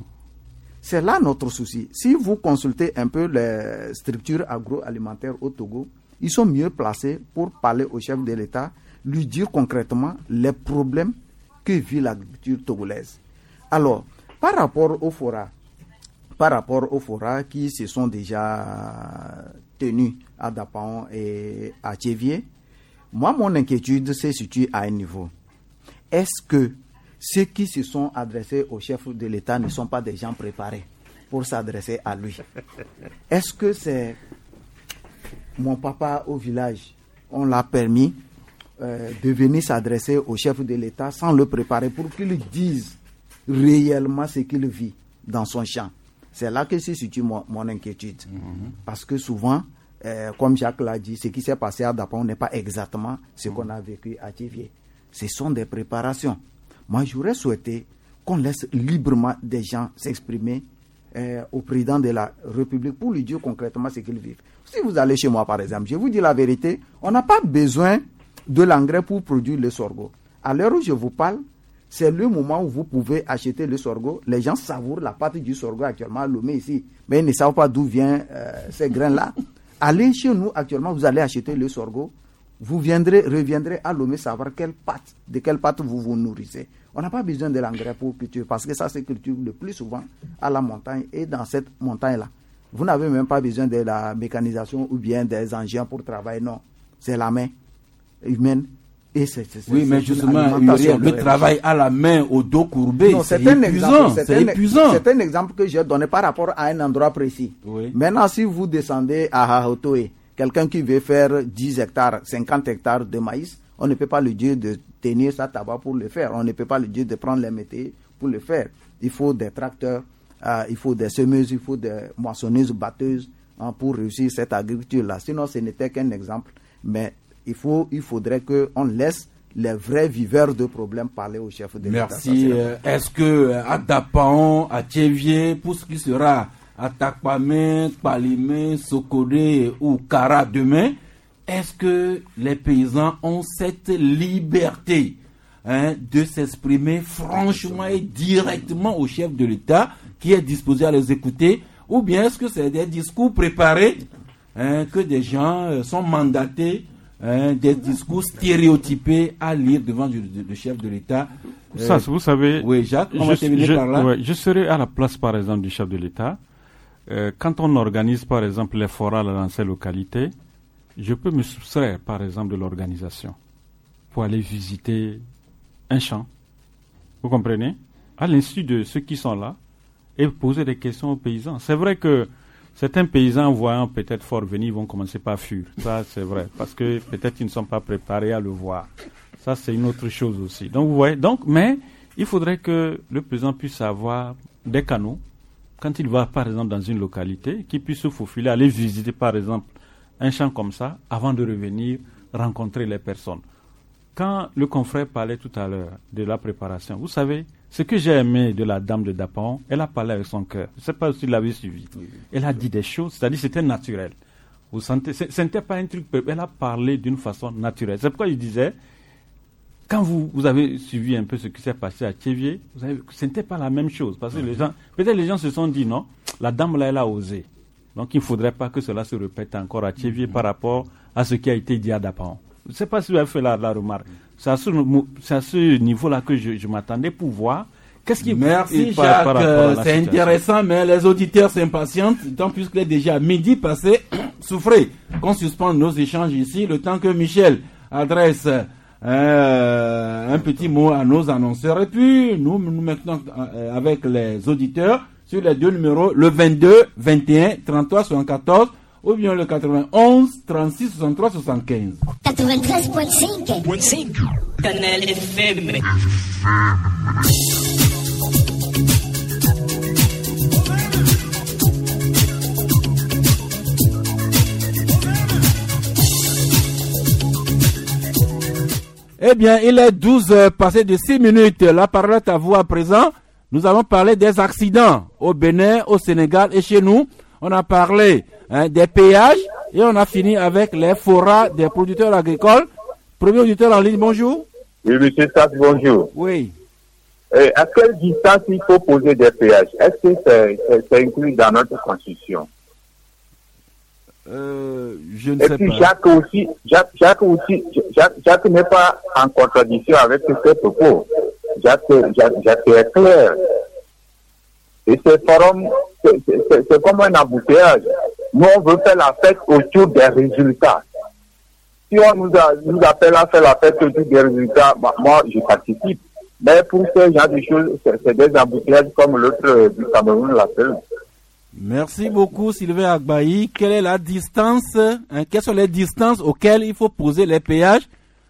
C'est là notre souci. Si vous consultez un peu les structures agroalimentaires au Togo, ils sont mieux placés pour parler au chef de l'État, lui dire concrètement les problèmes que vit l'agriculture togolaise. Alors, par rapport aux forats, par rapport aux forats qui se sont déjà tenus à Dapaon et à Tchévier, moi, mon inquiétude se situe à un niveau. Est-ce que ceux qui se sont adressés au chef de l'État ne sont pas des gens préparés pour s'adresser à lui? Est-ce que c'est mon papa au village, on l'a permis euh, de venir s'adresser au chef de l'État sans le préparer pour qu'il dise réellement ce qu'il vit dans son champ? C'est là que se situe mon, mon inquiétude. Mm-hmm. Parce que souvent, euh, comme Jacques l'a dit, ce qui s'est passé à Dapaon n'est pas exactement ce qu'on a vécu à Tchévier. Ce sont des préparations. Moi, j'aurais souhaité qu'on laisse librement des gens s'exprimer euh, au président de la République pour lui dire concrètement ce qu'ils vivent. Si vous allez chez moi, par exemple, je vous dis la vérité, on n'a pas besoin de l'engrais pour produire le sorgho. À l'heure où je vous parle, c'est le moment où vous pouvez acheter le sorgho. Les gens savourent la pâte du sorgho actuellement à Lomé ici, mais ils ne savent pas d'où viennent euh, ces grains-là. Allez chez nous actuellement, vous allez acheter le sorgho. Vous viendrez, reviendrez à Lomé savoir quelle pâte, de quelle pâte vous vous nourrissez. On n'a pas besoin de l'engrais pour cultiver parce que ça se cultive le plus souvent à la montagne et dans cette montagne-là. Vous n'avez même pas besoin de la mécanisation ou bien des engins pour travailler, non. C'est la main humaine. Et c'est, c'est, oui, c'est mais justement, Uriel, le travail à la main, au dos courbé, non, c'est, c'est un épuisant. Exemple, c'est, c'est, un, épuisant. c'est un exemple que j'ai donné par rapport à un endroit précis. Oui. Maintenant, si vous descendez à Hahotoé, quelqu'un qui veut faire dix hectares, cinquante hectares de maïs, on ne peut pas lui dire de tenir sa tabac pour le faire. On ne peut pas lui dire de prendre les métiers pour le faire. Il faut des tracteurs, euh, il faut des semeuses, il faut des moissonneuses, batteuses hein, pour réussir cette agriculture-là. Sinon, ce n'était qu'un exemple. Mais il, faut, il faudrait qu'on laisse les vrais viveurs de problèmes parler au chef de l'État. Merci. Euh, est-ce que à Dapaon, à Tchévier, pour ce qui sera à Takpamé, Kpalimé, Sokodé ou Kara demain, est-ce que les paysans ont cette liberté hein, de s'exprimer franchement et directement au chef de l'État qui est disposé à les écouter, ou bien est-ce que c'est des discours préparés hein, que des gens euh, sont mandatés, hein, des discours stéréotypés à lire devant le, le chef de l'État? Ça, vous savez, oui, Jacques, on je, va terminer je, par là. Ouais, je serai à la place, par exemple, du chef de l'État. Euh, quand on organise, par exemple, les forats dans ces localités, je peux me soustraire, par exemple, de l'organisation pour aller visiter un champ. Vous comprenez? À l'insu de ceux qui sont là et poser des questions aux paysans. C'est vrai que certains paysans, voyant peut-être fort venir, vont commencer par fuir. Ça, c'est vrai. Parce que peut-être ils ne sont pas préparés à le voir. Ça, c'est une autre chose aussi. Donc, vous voyez, donc, mais il faudrait que le président puisse avoir des canaux, quand il va, par exemple, dans une localité, qu'il puisse se faufiler, aller visiter, par exemple, un champ comme ça, avant de revenir rencontrer les personnes. Quand le confrère parlait tout à l'heure de la préparation, vous savez, ce que j'ai aimé de la dame de Dapan, elle a parlé avec son cœur. Je ne sais pas si vous l'avez suivi. Elle a dit des choses, c'est-à-dire c'était naturel. Vous sentez, ce n'était pas un truc, elle a parlé d'une façon naturelle. C'est pourquoi je disais, quand vous, vous avez suivi un peu ce qui s'est passé à Tchévier, vous avez, ce n'était pas la même chose. Parce que les gens, peut-être les gens se sont dit, non, la dame là, elle a osé. Donc il ne faudrait pas que cela se répète encore à Tchévier mm-hmm. par rapport à ce qui a été dit à Dapan. Je ne sais pas si vous avez fait la, la remarque. C'est à ce, c'est à ce niveau-là que je, je m'attendais pour voir qu'est-ce qui... Merci par, Jacques, par euh, c'est situation. Intéressant, mais les auditeurs s'impatientent, tant plus qu'il est déjà midi passé. Souffrez qu'on suspende nos échanges ici, le temps que Michel adresse euh, un petit mot à nos annonceurs. Et puis, nous, nous maintenant, euh, avec les auditeurs, sur les deux numéros, le vingt-deux, vingt et un, trente-trois, soixante-quatorze, ou bien le quatre-vingt-onze, trente-six, soixante-trois, soixante-quinze. quatre-vingt-treize virgule cinq. Canal F M. Eh bien, il est douze heures passées de six minutes. La parole est à vous à présent. Nous avons parlé des accidents au Bénin, au Sénégal et chez nous. On a parlé hein, des péages et on a fini avec les forats des producteurs agricoles. Premier auditeur en ligne, bonjour. Oui, monsieur Sass, bonjour. Oui. Euh, à quelle distance il faut poser des péages? Est-ce que c'est, c'est, c'est inclus dans notre constitution? Euh, je ne et sais puis pas. Jacques aussi, Jacques, Jacques aussi, Jacques, Jacques n'est pas en contradiction avec ses propos. Jacques, Jacques, Jacques est clair. Et ce forum, c'est, c'est, c'est comme un embouteillage. Nous, on veut faire la fête autour des résultats. Si on nous, a, nous appelle à faire la fête autour des résultats, bah, moi, je participe. Mais pour ce genre de choses, c'est, c'est des embouteillages comme l'autre du Cameroun l'appelle. Merci beaucoup, Sylvain Agbaï. Quelle est la distance, hein, quelles sont les distances auxquelles il faut poser les péages?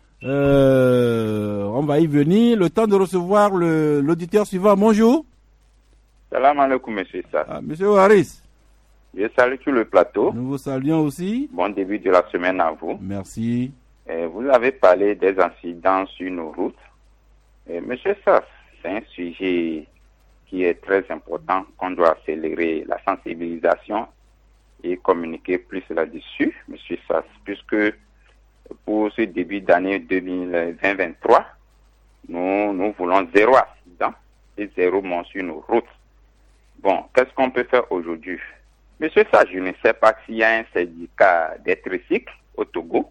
euh, On va y venir. Le temps de recevoir le, l'auditeur suivant. Bonjour. Salam alaikum, monsieur Sass. Ah, monsieur Haris. Je salue tout le plateau. Nous vous saluons aussi. Bon début de la semaine à vous. Merci. Et vous avez parlé des incidents sur nos routes. Et monsieur Sass, c'est un sujet qui est très important, qu'on doit accélérer la sensibilisation et communiquer plus là-dessus, monsieur Sass, puisque pour ce début d'année deux mille vingt vingt-trois, nous, nous voulons zéro accident et zéro mort sur nos routes. Bon, qu'est-ce qu'on peut faire aujourd'hui? Monsieur Sass, je ne sais pas s'il y a un syndicat des tricycles au Togo.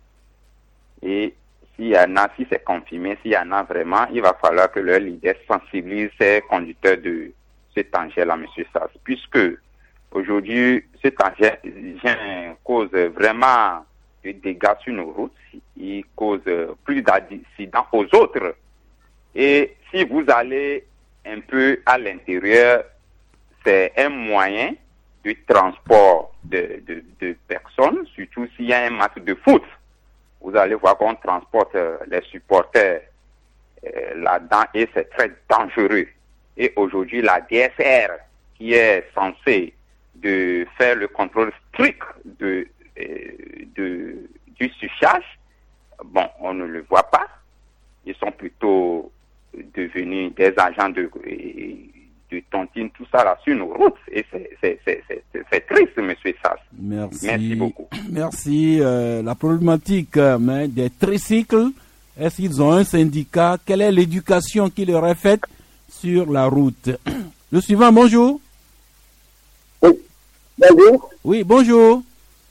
Et s'il y en a, si c'est confirmé, s'il y en a vraiment, il va falloir que leur leader sensibilise ces conducteurs de cet engin-là, monsieur Sass, puisque aujourd'hui, cet engin cause vraiment des dégâts sur nos routes, il cause plus d'accidents aux autres. Et si vous allez un peu à l'intérieur, c'est un moyen de transport de, de, de personnes, surtout s'il y a un match de foot. Vous allez voir qu'on transporte euh, les supporters euh, là-dedans et c'est très dangereux. Et aujourd'hui, la D S R, qui est censée de faire le contrôle strict de, euh, de, du surcharge, bon, on ne le voit pas. Ils sont plutôt devenus des agents de, de tontine, tout ça là sur nos routes. Et c'est triste, monsieur Sass. Merci. Merci beaucoup. Merci. Euh, la problématique euh, des tricycles, est-ce qu'ils ont un syndicat? Quelle est l'éducation qui leur est faite sur la route? Le suivant, bonjour. Oui, bonjour. Oui, bonjour.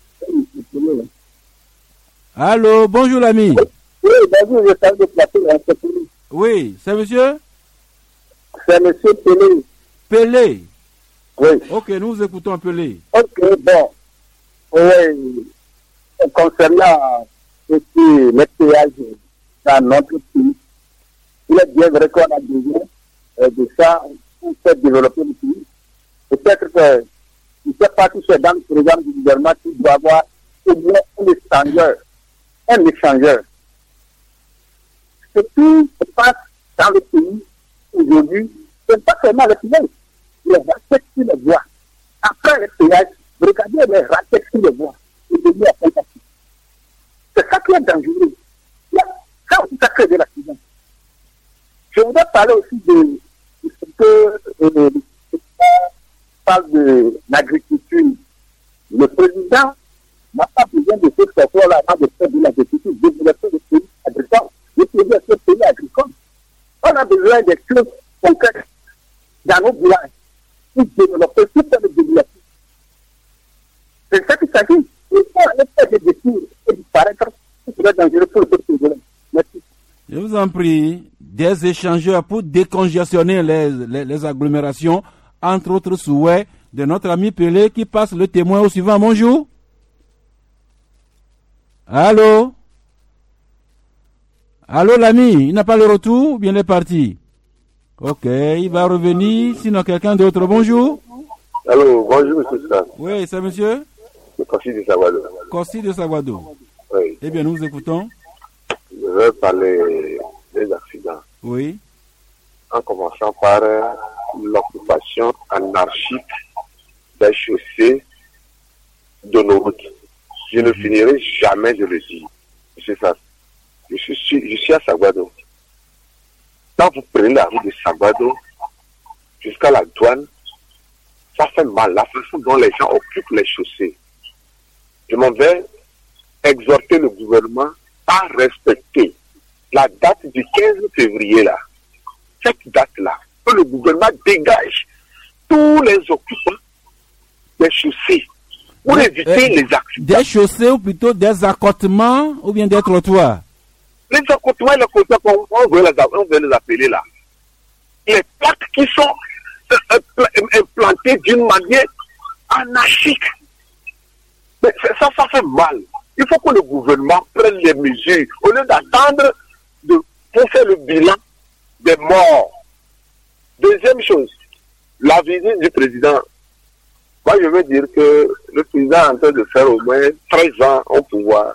Allô, bonjour l'ami. Oui, bonjour, je suis de placer. Oui, c'est monsieur? C'est monsieur Pelé. Pelé. Oui. Ok, nous vous écoutons Pelé. Ok, bon. Oui, concernant aussi les péages dans notre pays, il est bien vrai qu'on a besoin de ça pour faire développer le pays. Peut-être que, je ne sais pas si c'est dans le programme du gouvernement qui doit avoir au moins un échangeur. Un échangeur. Ce qui se passe dans le pays aujourd'hui, ce n'est pas seulement le pays. Les raquettes qui le voient. Après le péage, regardez les raquettes qui le voient. C'est ça qui est dangereux. Ça aussi, ça crée de l'accident. Je voudrais parler aussi de, de ce que euh, parle de l'agriculture. Le président n'a pas besoin de ce secteur-là avant de faire de l'agriculture, de développer le pays agricole, de développer le pays agricole. On a besoin de choses concrètes dans nos villages pour développer, pour faire le développement. C'est ça qu'il s'agit. Il faut aller faire des détours et disparaître. C'est très dangereux pour ce pays-là. Merci. Je vous en prie, des échangeurs pour décongestionner les, les, les agglomérations, entre autres souhaits de notre ami Pelé qui passe le témoin au suivant. Bonjour. Allô? Allô l'ami, il n'a pas le retour ou bien il est parti? Ok, il va revenir, sinon quelqu'un d'autre. Bonjour. Allô, bonjour monsieur Sass. Oui, c'est monsieur? Le Corsi de Saguado. Corsi de Saguado. Oui. Eh bien, nous vous écoutons. Je vais parler des accidents. Oui. En commençant par euh, l'occupation anarchique des chaussées de nos routes. Je ne finirai jamais de le dire. C'est ça. Je suis, je suis à Saguado. Quand vous prenez la route de Saguado jusqu'à la douane, ça fait mal. La façon dont les gens occupent les chaussées. Je m'en vais exhorter le gouvernement à respecter la date du quinze février là. Cette date-là, que le gouvernement dégage tous les occupants des chaussées pour des, éviter euh, les accidents. Des chaussées ou plutôt des accotements ou bien des trottoirs? Les accotements et les trottoirs, on veut les, on veut les appeler là. Les plaques qui sont euh, implantées d'une manière anarchique. Mais ça, ça fait mal. Il faut que le gouvernement prenne les mesures au lieu d'attendre de, pour faire le bilan des morts. Deuxième chose, la visite du président. Moi, je veux dire que le président est en train de faire au moins treize ans au pouvoir.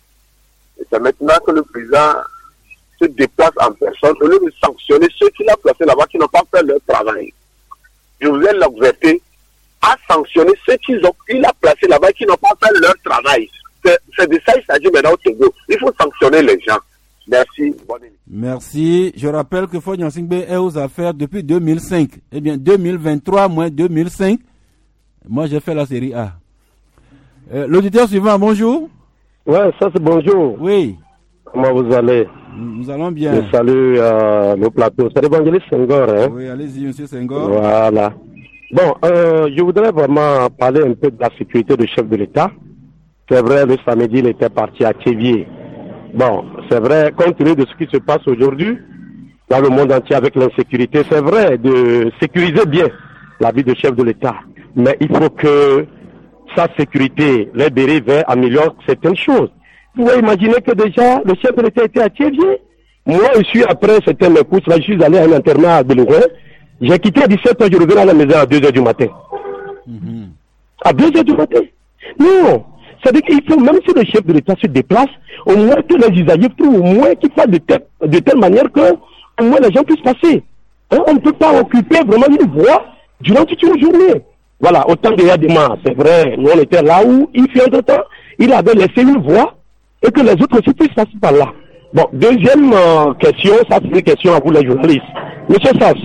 Et c'est maintenant que le président se déplace en personne au lieu de sanctionner ceux qu'il a placés là-bas qui n'ont pas fait leur travail. Je vous ai l'exhorté à sanctionner ceux qu'il a placés là-bas qui n'ont pas fait leur travail. C'est de ça qu'il s'agit maintenant au Togo. Il faut sanctionner les gens. Merci. Bonne nuit. Merci. Je rappelle que Fognan Singbe est aux affaires depuis deux mille cinq. Eh bien, deux mille vingt-trois moins deux mille cinq. Moi, j'ai fait la série A. Euh, L'auditeur suivant, bonjour. Ouais, ça c'est bonjour. Oui. Comment vous allez? Nous allons bien. Je salue euh, le plateau. C'est l'évangéliste Senghor, hein? Oui, allez-y, monsieur Senghor. Voilà. Bon, euh, je voudrais vraiment parler un peu de la sécurité du chef de l'État. C'est vrai, le samedi, il était parti à Tchévier. Bon, c'est vrai, compte tenu de ce qui se passe aujourd'hui, dans le monde entier avec l'insécurité, c'est vrai de sécuriser bien la vie du chef de l'État. Mais il faut que sa sécurité, les dérives, améliore certaines choses. Vous pouvez imaginer que déjà, le chef de l'État était à Tchévier. Moi, je suis après certaines courses, là, je suis allé à un internat à Belouin. J'ai quitté à dix-sept heures, je reviens à la maison à deux heures du matin. Mm-hmm. À deux heures du matin? Non. C'est-à-dire qu'il faut, même si le chef de l'État se déplace, au moins que les usagers trouvent, au moins qu'il fasse de telle, de telle manière que, au moins les gens puissent passer. Hein? On ne peut pas occuper vraiment une voie durant toute une journée. Voilà, autant qu'il y a des mains, c'est vrai, nous on était là où, il fait entre-temps, il avait laissé une voie, et que les autres aussi puissent passer par là. Bon, deuxième euh, question, ça c'est une question à vous les journalistes. Monsieur Sass,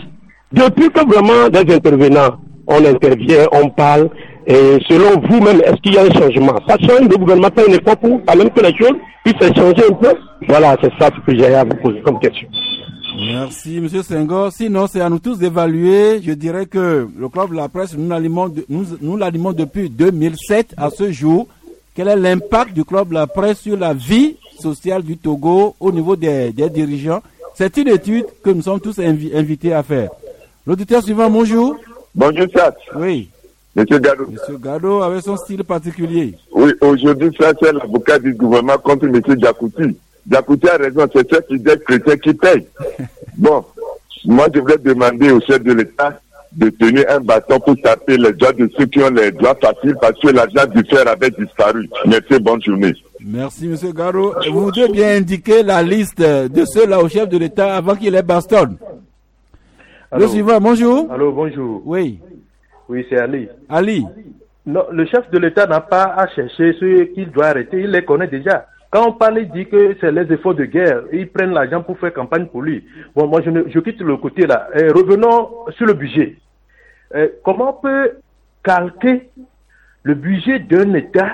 Depuis que vraiment des intervenants, on intervient, on parle, et selon vous-même, est-ce qu'il y a un changement? Ça change, le gouvernement fait une effort pour quand même que les choses puissent changer un peu? Voilà, c'est ça que j'ai à vous poser comme question. Merci, M. Senghor. Sinon, c'est à nous tous d'évaluer. Je dirais que le Club de la Presse, nous l'animons, nous, nous l'animons depuis deux mille sept à ce jour. Quel est l'impact du Club de la Presse sur la vie sociale du Togo au niveau des, des dirigeants? C'est une étude que nous sommes tous invi- invités à faire. L'auditeur suivant, bonjour. Bonjour, Sat. Oui. Monsieur Gado. Monsieur Gado avec son style particulier. Oui, aujourd'hui, ça, c'est l'avocat du gouvernement contre M. Diakouti. Diakouti a raison, c'est ceux qui des chrétiens qui payent. Bon, moi, je voulais demander au chef de l'État de tenir un bâton pour taper les doigts de ceux qui ont les doigts faciles parce que l'argent du fer avait disparu. Merci, bonne journée. Merci, Monsieur Garo. Vous voudrez bien indiquer la liste de ceux-là au chef de l'État avant qu'il les bastonne. Le suivant, bonjour. Allô, bonjour. Oui. Oui, c'est Ali. Ali. Non, le chef de l'État n'a pas à chercher ceux qu'il doit arrêter, il les connaît déjà. Quand on parle, il dit que c'est les efforts de guerre, ils prennent l'argent pour faire campagne pour lui. Bon, moi, je, ne, je quitte le côté là. Et revenons sur le budget. Euh, comment on peut calquer le budget d'un État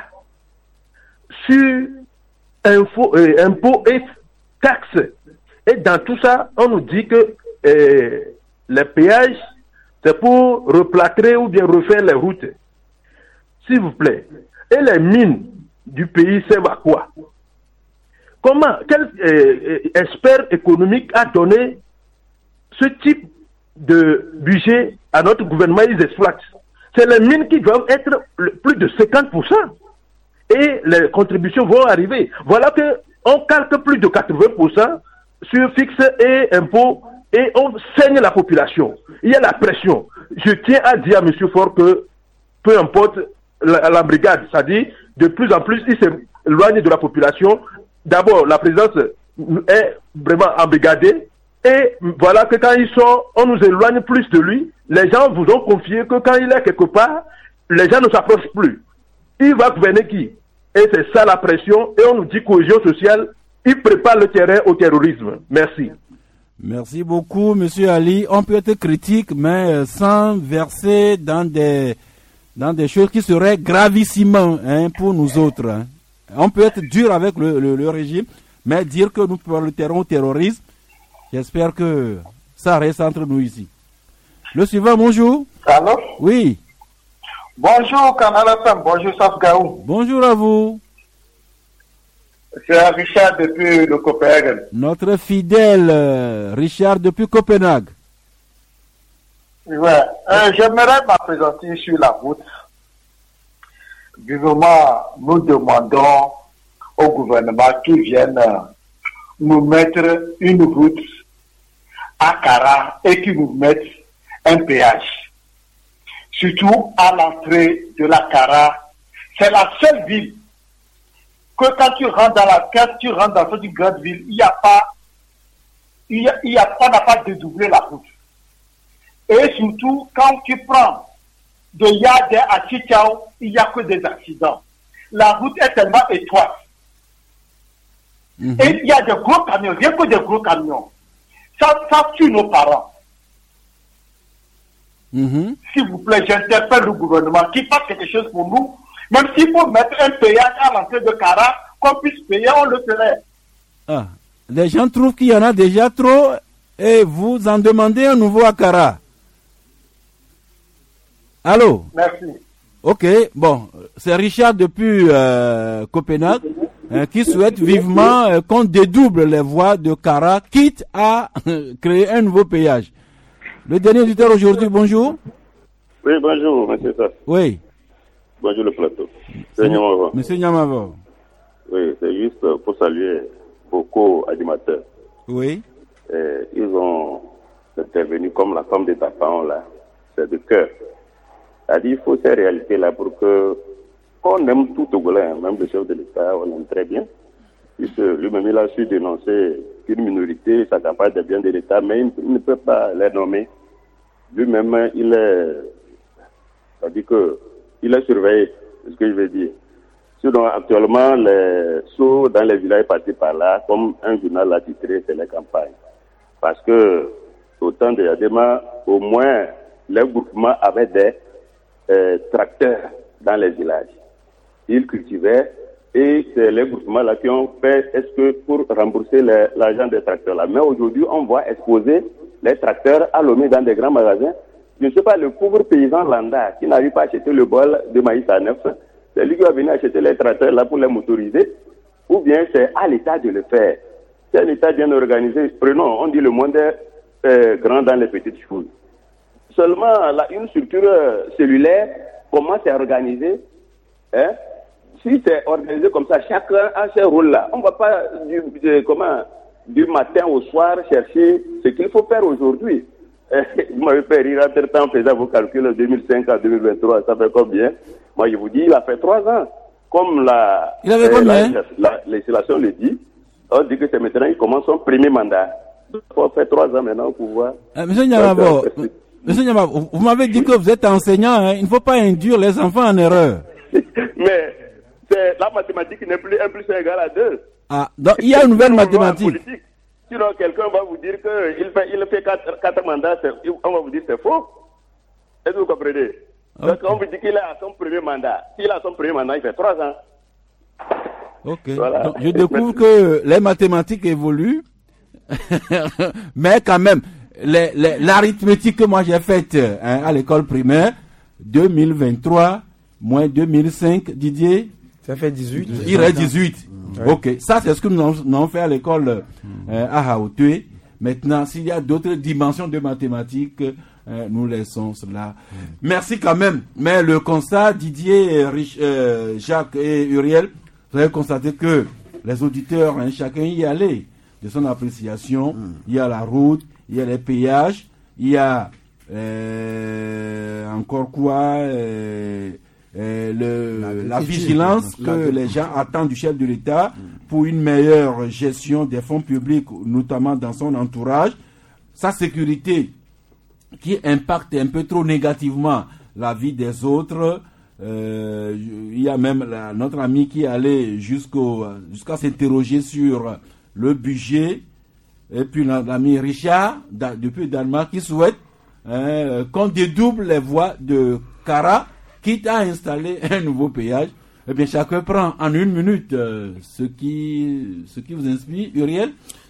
sur info, euh, impôts et taxes? Et dans tout ça, on nous dit que euh, les péages, c'est pour replâtrer ou bien refaire les routes. S'il vous plaît. Et les mines du pays servent à quoi? Comment, quel euh, expert économique a donné ce type de budget à notre gouvernement? Ils exploitent. C'est les mines qui doivent être plus de cinquante pour cent. Et les contributions vont arriver. Voilà qu'on calque plus de quatre-vingts pour cent sur fixe et impôts et on saigne la population. Il y a la pression. Je tiens à dire à M. Faure que peu importe la, la brigade, c'est-à-dire de plus en plus il s'éloigne de la population. D'abord, la présidence est vraiment embrigadée. Et voilà que quand il sort, on nous éloigne plus de lui. Les gens vous ont confié que quand il est quelque part, les gens ne s'approchent plus. Il va gouverner qui? Et c'est ça la pression. Et on nous dit cohésion sociale. Il prépare le terrain au terrorisme. Merci. Merci beaucoup, Monsieur Ali. On peut être critique, mais sans verser dans des, dans des choses qui seraient gravissimement hein, pour nous autres. Hein. On peut être dur avec le, le, le régime, mais dire que nous parlerons au terrorisme, j'espère que ça reste entre nous ici. Le suivant, bonjour. Allô? Oui. Bonjour, Canal F M. Bonjour, Safgaou. Bonjour à vous. C'est Richard depuis le Copenhague. Notre fidèle euh, Richard depuis Copenhague. Ouais. Euh, J'aimerais m'apprécier sur la route. Vivement, nous demandons au gouvernement qu'il vienne euh, nous mettre une route à Kara et qu'il nous mette un péage. Surtout à l'entrée de la Kara. C'est la seule ville que quand tu rentres dans la quand tu rentres dans cette grande ville, il n'y a pas, il y a, il y a, on n'a pas dédoublé la route. Et surtout, quand tu prends de Yadé à Chichao, il n'y a que des accidents. La route est tellement étroite. Mm-hmm. Et il y a des gros camions, rien que des gros camions. Ça, ça tue nos parents. Mm-hmm. S'il vous plaît, j'interpelle le gouvernement qui fasse quelque chose pour nous. Même s'il faut mettre un péage à l'entrée de Kara, qu'on puisse payer, on le ferait. Ah, les gens trouvent qu'il y en a déjà trop et vous en demandez un nouveau à Kara. Allô? Merci. Ok, bon, c'est Richard depuis euh, Copenhague hein, qui souhaite vivement euh, qu'on dédouble les voies de Kara, quitte à créer un nouveau péage. Le dernier auditeur aujourd'hui, bonjour. Oui, bonjour, monsieur Sass. Oui. Bonjour le plateau. C'est Nyamavo. Monsieur Nyamavo. Oui, c'est juste pour saluer beaucoup animateurs. Oui. Et ils ont intervenu comme la femme de ta femme là. C'est de cœur. C'est-à-dire il faut ces réalités-là pour que qu'on aime tout Togolais, même le chef de l'État, on aime très bien. Puisque lui-même il a su dénoncer qu'une minorité s'accapare des biens de l'État, mais il, il ne peut pas les nommer. Lui-même, il est, c'est-à-dire que il est surveillé, c'est ce que je veux dire. Sinon, actuellement, les sauts dans les villages partis par là, comme un journal l'a titré, c'est les campagnes. Parce que au temps de Yadema, au moins, les groupements avaient des euh, tracteurs dans les villages. Ils cultivaient et c'est les groupements là qui ont fait est-ce que pour rembourser les, l'argent des tracteurs là. Mais aujourd'hui, on voit exposer les tracteurs à Lomé dans des grands magasins. Je ne sais pas, le pauvre paysan lambda qui n'arrive pas à acheter le bol de maïs à neuf, c'est lui qui va venir acheter les tracteurs là pour les motoriser, ou bien c'est à l'État de le faire. C'est un État bien organisé. Prenons, on dit le monde est euh, grand dans les petites choses. Seulement, là, une structure euh, cellulaire, comment c'est organisé, hein? Si c'est organisé comme ça, chacun a ses rôles là. On ne va pas du, de, comment, du matin au soir chercher ce qu'il faut faire aujourd'hui. Vous m'avez fait rire entre temps en faisant vos calculs de deux mille cinq à deux mille vingt-trois, ça fait combien? Moi je vous dis, il a fait trois ans. Comme la, il avait euh, combien? la, la législation le dit, on dit que c'est maintenant, il commence son premier mandat. Il faut faire trois ans maintenant pour pouvoir. Euh, monsieur Nyamabo, monsieur Nyamabo, vous m'avez dit que vous êtes enseignant, hein, il ne faut pas induire les enfants en erreur. Mais c'est, la mathématique n'est plus un plus un égal à deux. Ah, donc il y a une nouvelle mathématique. Sinon, quelqu'un va vous dire qu'il fait, il fait quatre, quatre mandats, on va vous dire que c'est faux. Est-ce que vous comprenez? Okay. Donc, on vous dit qu'il a son premier mandat. S'il a son premier mandat, il fait trois ans. Ok. Voilà. Donc, je découvre que les mathématiques évoluent, mais quand même, les, les, l'arithmétique que moi j'ai faite hein, à l'école primaire, deux mille vingt-trois moins deux mille cinq, Didier? Ça fait dix-huit. Il reste dix-huit. Ouais. Ok, ça c'est ce que nous avons fait à l'école euh, à Hautoué. Maintenant, s'il y a d'autres dimensions de mathématiques, euh, nous laissons cela. Mm. Merci quand même. Mais le constat, Didier, Rich, euh, Jacques et Uriel, vous avez constaté que les auditeurs, hein, chacun y allait de son appréciation. Mm. Il y a la route, il y a les péages, il y a euh, encore quoi euh, Euh, le, la vigilance que les gens attendent du chef de l'État pour une meilleure gestion des fonds publics, notamment dans son entourage, sa sécurité qui impacte un peu trop négativement la vie des autres. Euh, il y a même la, notre ami qui est allé jusqu'au, jusqu'à s'interroger sur le budget, et puis l'ami Richard, da, depuis Danemark, qui souhaite hein, qu'on dédouble les voies de Kara, quitte à installer un nouveau péage. Eh bien, chacun prend en une minute euh, ce qui ce qui vous inspire. Uriel?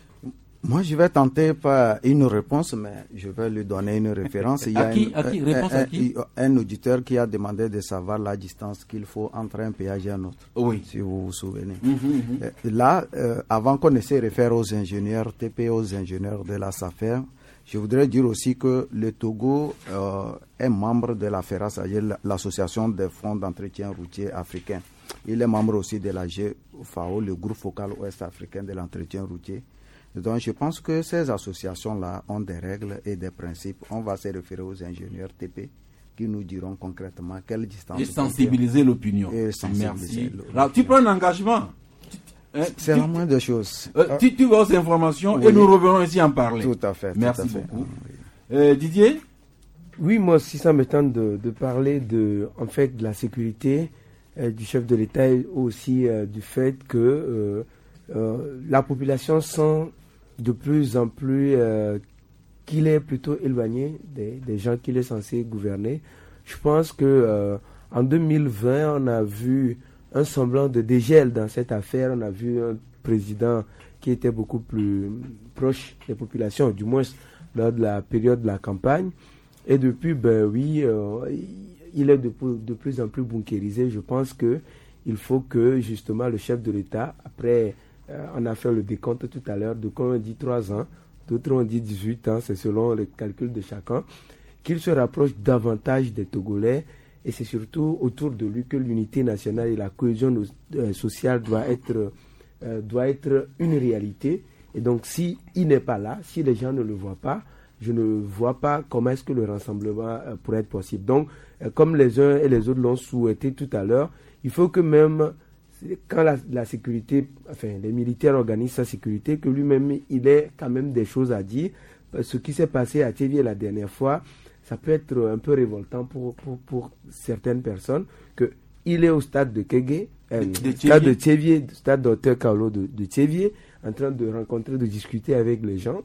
Moi, je vais tenter par une réponse, mais je vais lui donner une référence. Il y a à qui, un, à qui un, réponse un, à qui un, un auditeur qui a demandé de savoir la distance qu'il faut entre un péage et un autre. Oui. Si vous vous souvenez. Mm-hmm, mm-hmm. Là, euh, avant qu'on ne se réfère aux ingénieurs, T P, aux ingénieurs de la SAFER, je voudrais dire aussi que le Togo euh, est membre de la FERA, c'est-à-dire l'association des fonds d'entretien routier africains. Il est membre aussi de la G F A O, le groupe focal ouest africain de l'entretien routier. Donc je pense que ces associations-là ont des règles et des principes. On va se référer aux ingénieurs T P qui nous diront concrètement quelle distance. Et sensibiliser l'opinion. Et sensibiliser. Merci. Alors, tu prends un engagement. Hein, c'est tu, la moindre des choses. Euh, tu, tu vas aux informations oui. Et nous revenons ici en parler. Tout à fait. Merci tout à fait. beaucoup. Oui. Euh, Didier? Oui, moi aussi, ça me tente de, de parler de, en fait, de la sécurité euh, du chef de l'État et aussi euh, du fait que euh, euh, la population sent de plus en plus euh, qu'il est plutôt éloigné des, des gens qu'il est censé gouverner. Je pense que euh, en deux mille vingt, on a vu un semblant de dégel dans cette affaire. On a vu un président qui était beaucoup plus proche des populations, du moins lors de la période de la campagne. Et depuis, ben oui, euh, il est de, de plus en plus bunkérisé. Je pense que il faut que justement le chef de l'État, après, euh, on a fait le décompte tout à l'heure, de quand on dit trois ans, d'autres ont dit dix-huit ans, c'est selon les calculs de chacun, qu'il se rapproche davantage des Togolais. Et c'est surtout autour de lui que l'unité nationale et la cohésion euh, sociale doit être, euh, doit être une réalité. Et donc, si il n'est pas là, si les gens ne le voient pas, je ne vois pas comment est-ce que le rassemblement euh, pourrait être possible. Donc, euh, comme les uns et les autres l'ont souhaité tout à l'heure, il faut que même, quand la, la sécurité, enfin, les militaires organisent sa sécurité, que lui-même, il ait quand même des choses à dire. Ce qui s'est passé à Thévié la dernière fois, ça peut être un peu révoltant pour, pour, pour certaines personnes, qu'il est au stade de Kégué, euh, de stade de Thévié, stade docteur Kaolo de, de Thévié, en train de rencontrer, de discuter avec les gens.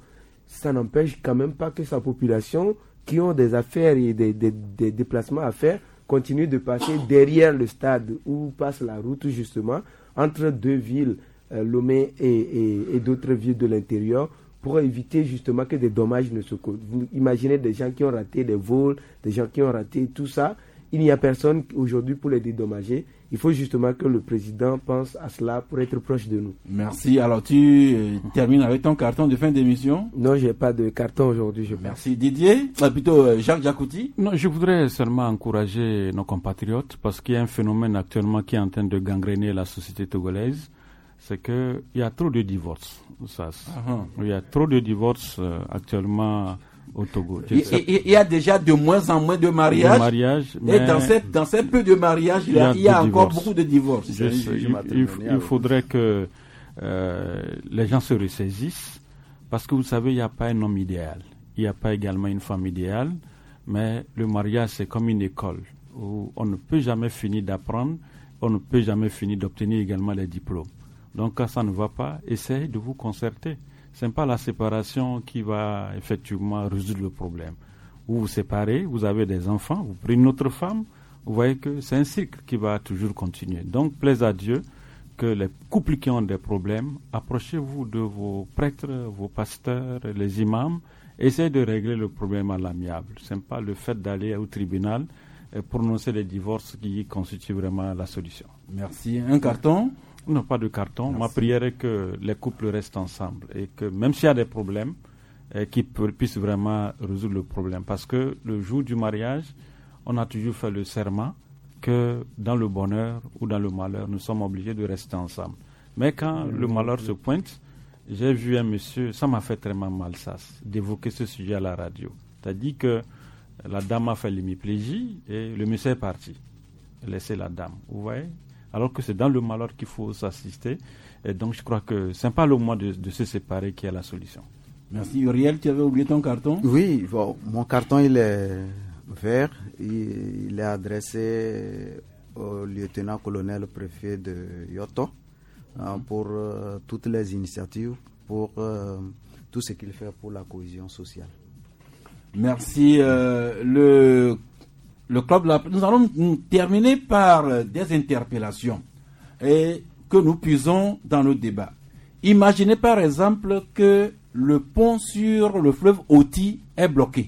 ça n'empêche quand même pas que sa population, qui ont des affaires et des, des, des déplacements à faire, continue de passer derrière le stade où passe la route justement entre deux villes, euh, Lomé et, et, et d'autres villes de l'intérieur, pour éviter justement que des dommages ne se causent. Vous imaginez des gens qui ont raté des vols, des gens qui ont raté tout ça. Il n'y a personne aujourd'hui pour les dédommager. Il faut justement que le président pense à cela pour être proche de nous. Merci. Alors tu euh, termines avec ton carton de fin d'émission? Non, j'ai pas de carton aujourd'hui. Je Merci Didier. Ah, plutôt euh, Jacques Jacouti. Non, je voudrais seulement encourager nos compatriotes parce qu'il y a un phénomène actuellement qui est en train de gangréner la société togolaise. C'est qu'il y a trop de divorces. Ça, uh-huh. Il y a trop de divorces euh, actuellement au Togo. Il, il, il y a déjà de moins en moins de mariages. De mariages et dans ces, dans ces peu de mariages, il y a, il y a encore divorces. beaucoup de divorces. Je, il, il, il faudrait que euh, les gens se ressaisissent parce que vous savez, il n'y a pas un homme idéal. Il n'y a pas également une femme idéale. Mais le mariage, c'est comme une école où on ne peut jamais finir d'apprendre, on ne peut jamais finir d'obtenir également les diplômes. Donc quand ça ne va pas, essayez de vous concerter. Ce n'est pas la séparation qui va effectivement résoudre le problème. Vous vous séparez, vous avez des enfants, vous prenez une autre femme, vous voyez que c'est un cycle qui va toujours continuer. Donc plaise à Dieu que les couples qui ont des problèmes, approchez-vous de vos prêtres, vos pasteurs, les imams, essayez de régler le problème à l'amiable. Ce n'est pas le fait d'aller au tribunal et prononcer les divorces qui constituent vraiment la solution. Merci. Un carton? Non, pas de carton. Merci. Ma prière est que les couples restent ensemble et que même s'il y a des problèmes, eh, qu'ils puissent vraiment résoudre le problème. Parce que le jour du mariage, on a toujours fait le serment que dans le bonheur ou dans le malheur, nous sommes obligés de rester ensemble. Mais quand mmh. le malheur se pointe, j'ai vu un monsieur, ça m'a fait très mal ça, d'évoquer ce sujet à la radio. C'est-à-dire que la dame a fait l'hémiplégie et le monsieur est parti. Laissez la dame, vous voyez ? Alors que c'est dans le malheur qu'il faut s'assister. Et donc, je crois que ce n'est pas le moment de, de se séparer qui est la solution. Merci. Uriel, tu avais oublié ton carton? Oui, bon, mon carton, il est vert. Il, il est adressé au lieutenant-colonel préfet de Yoto hein, pour euh, toutes les initiatives, pour euh, tout ce qu'il fait pour la cohésion sociale. Merci. Euh, le... Le club, nous allons terminer par des interpellations et que nous puisons dans le débat. Imaginez par exemple que le pont sur le fleuve Oti est bloqué.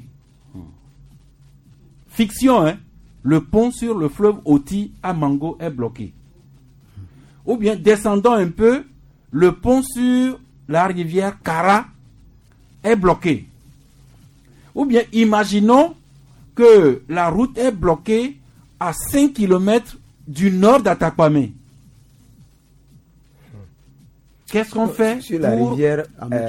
Fiction, hein? Le pont sur le fleuve Oti à Mango est bloqué. Ou bien, descendons un peu, le pont sur la rivière Kara est bloqué. Ou bien, imaginons que la route est bloquée à cinq kilomètres du nord d'Atakwame. Qu'est-ce qu'on fait sur la rivière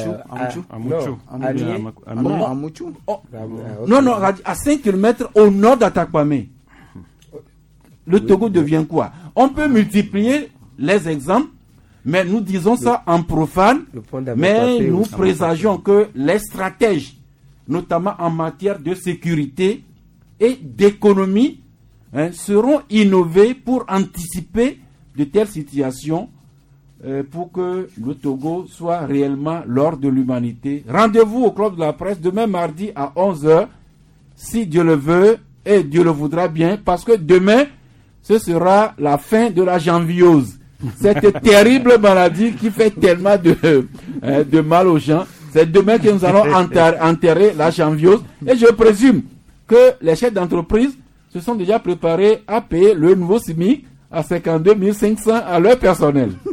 Amouchou? Non, non, à cinq kilomètres au nord d'Atakwame. Le Togo devient quoi? On peut multiplier les exemples, mais nous disons ça en profane, mais nous présageons que les stratèges, notamment en matière de sécurité et d'économie, hein, seront innovés pour anticiper de telles situations euh, pour que le Togo soit réellement l'or de l'humanité. Rendez-vous au Club de la Presse demain mardi à onze heures, si Dieu le veut et Dieu le voudra bien, parce que demain, ce sera la fin de la janviose. Cette terrible maladie qui fait tellement de, euh, de mal aux gens. C'est demain que nous allons enterrer, enterrer la janviose. Et je présume que les chefs d'entreprise se sont déjà préparés à payer le nouveau S M I C à cinquante-deux mille cinq cents à leur personnel.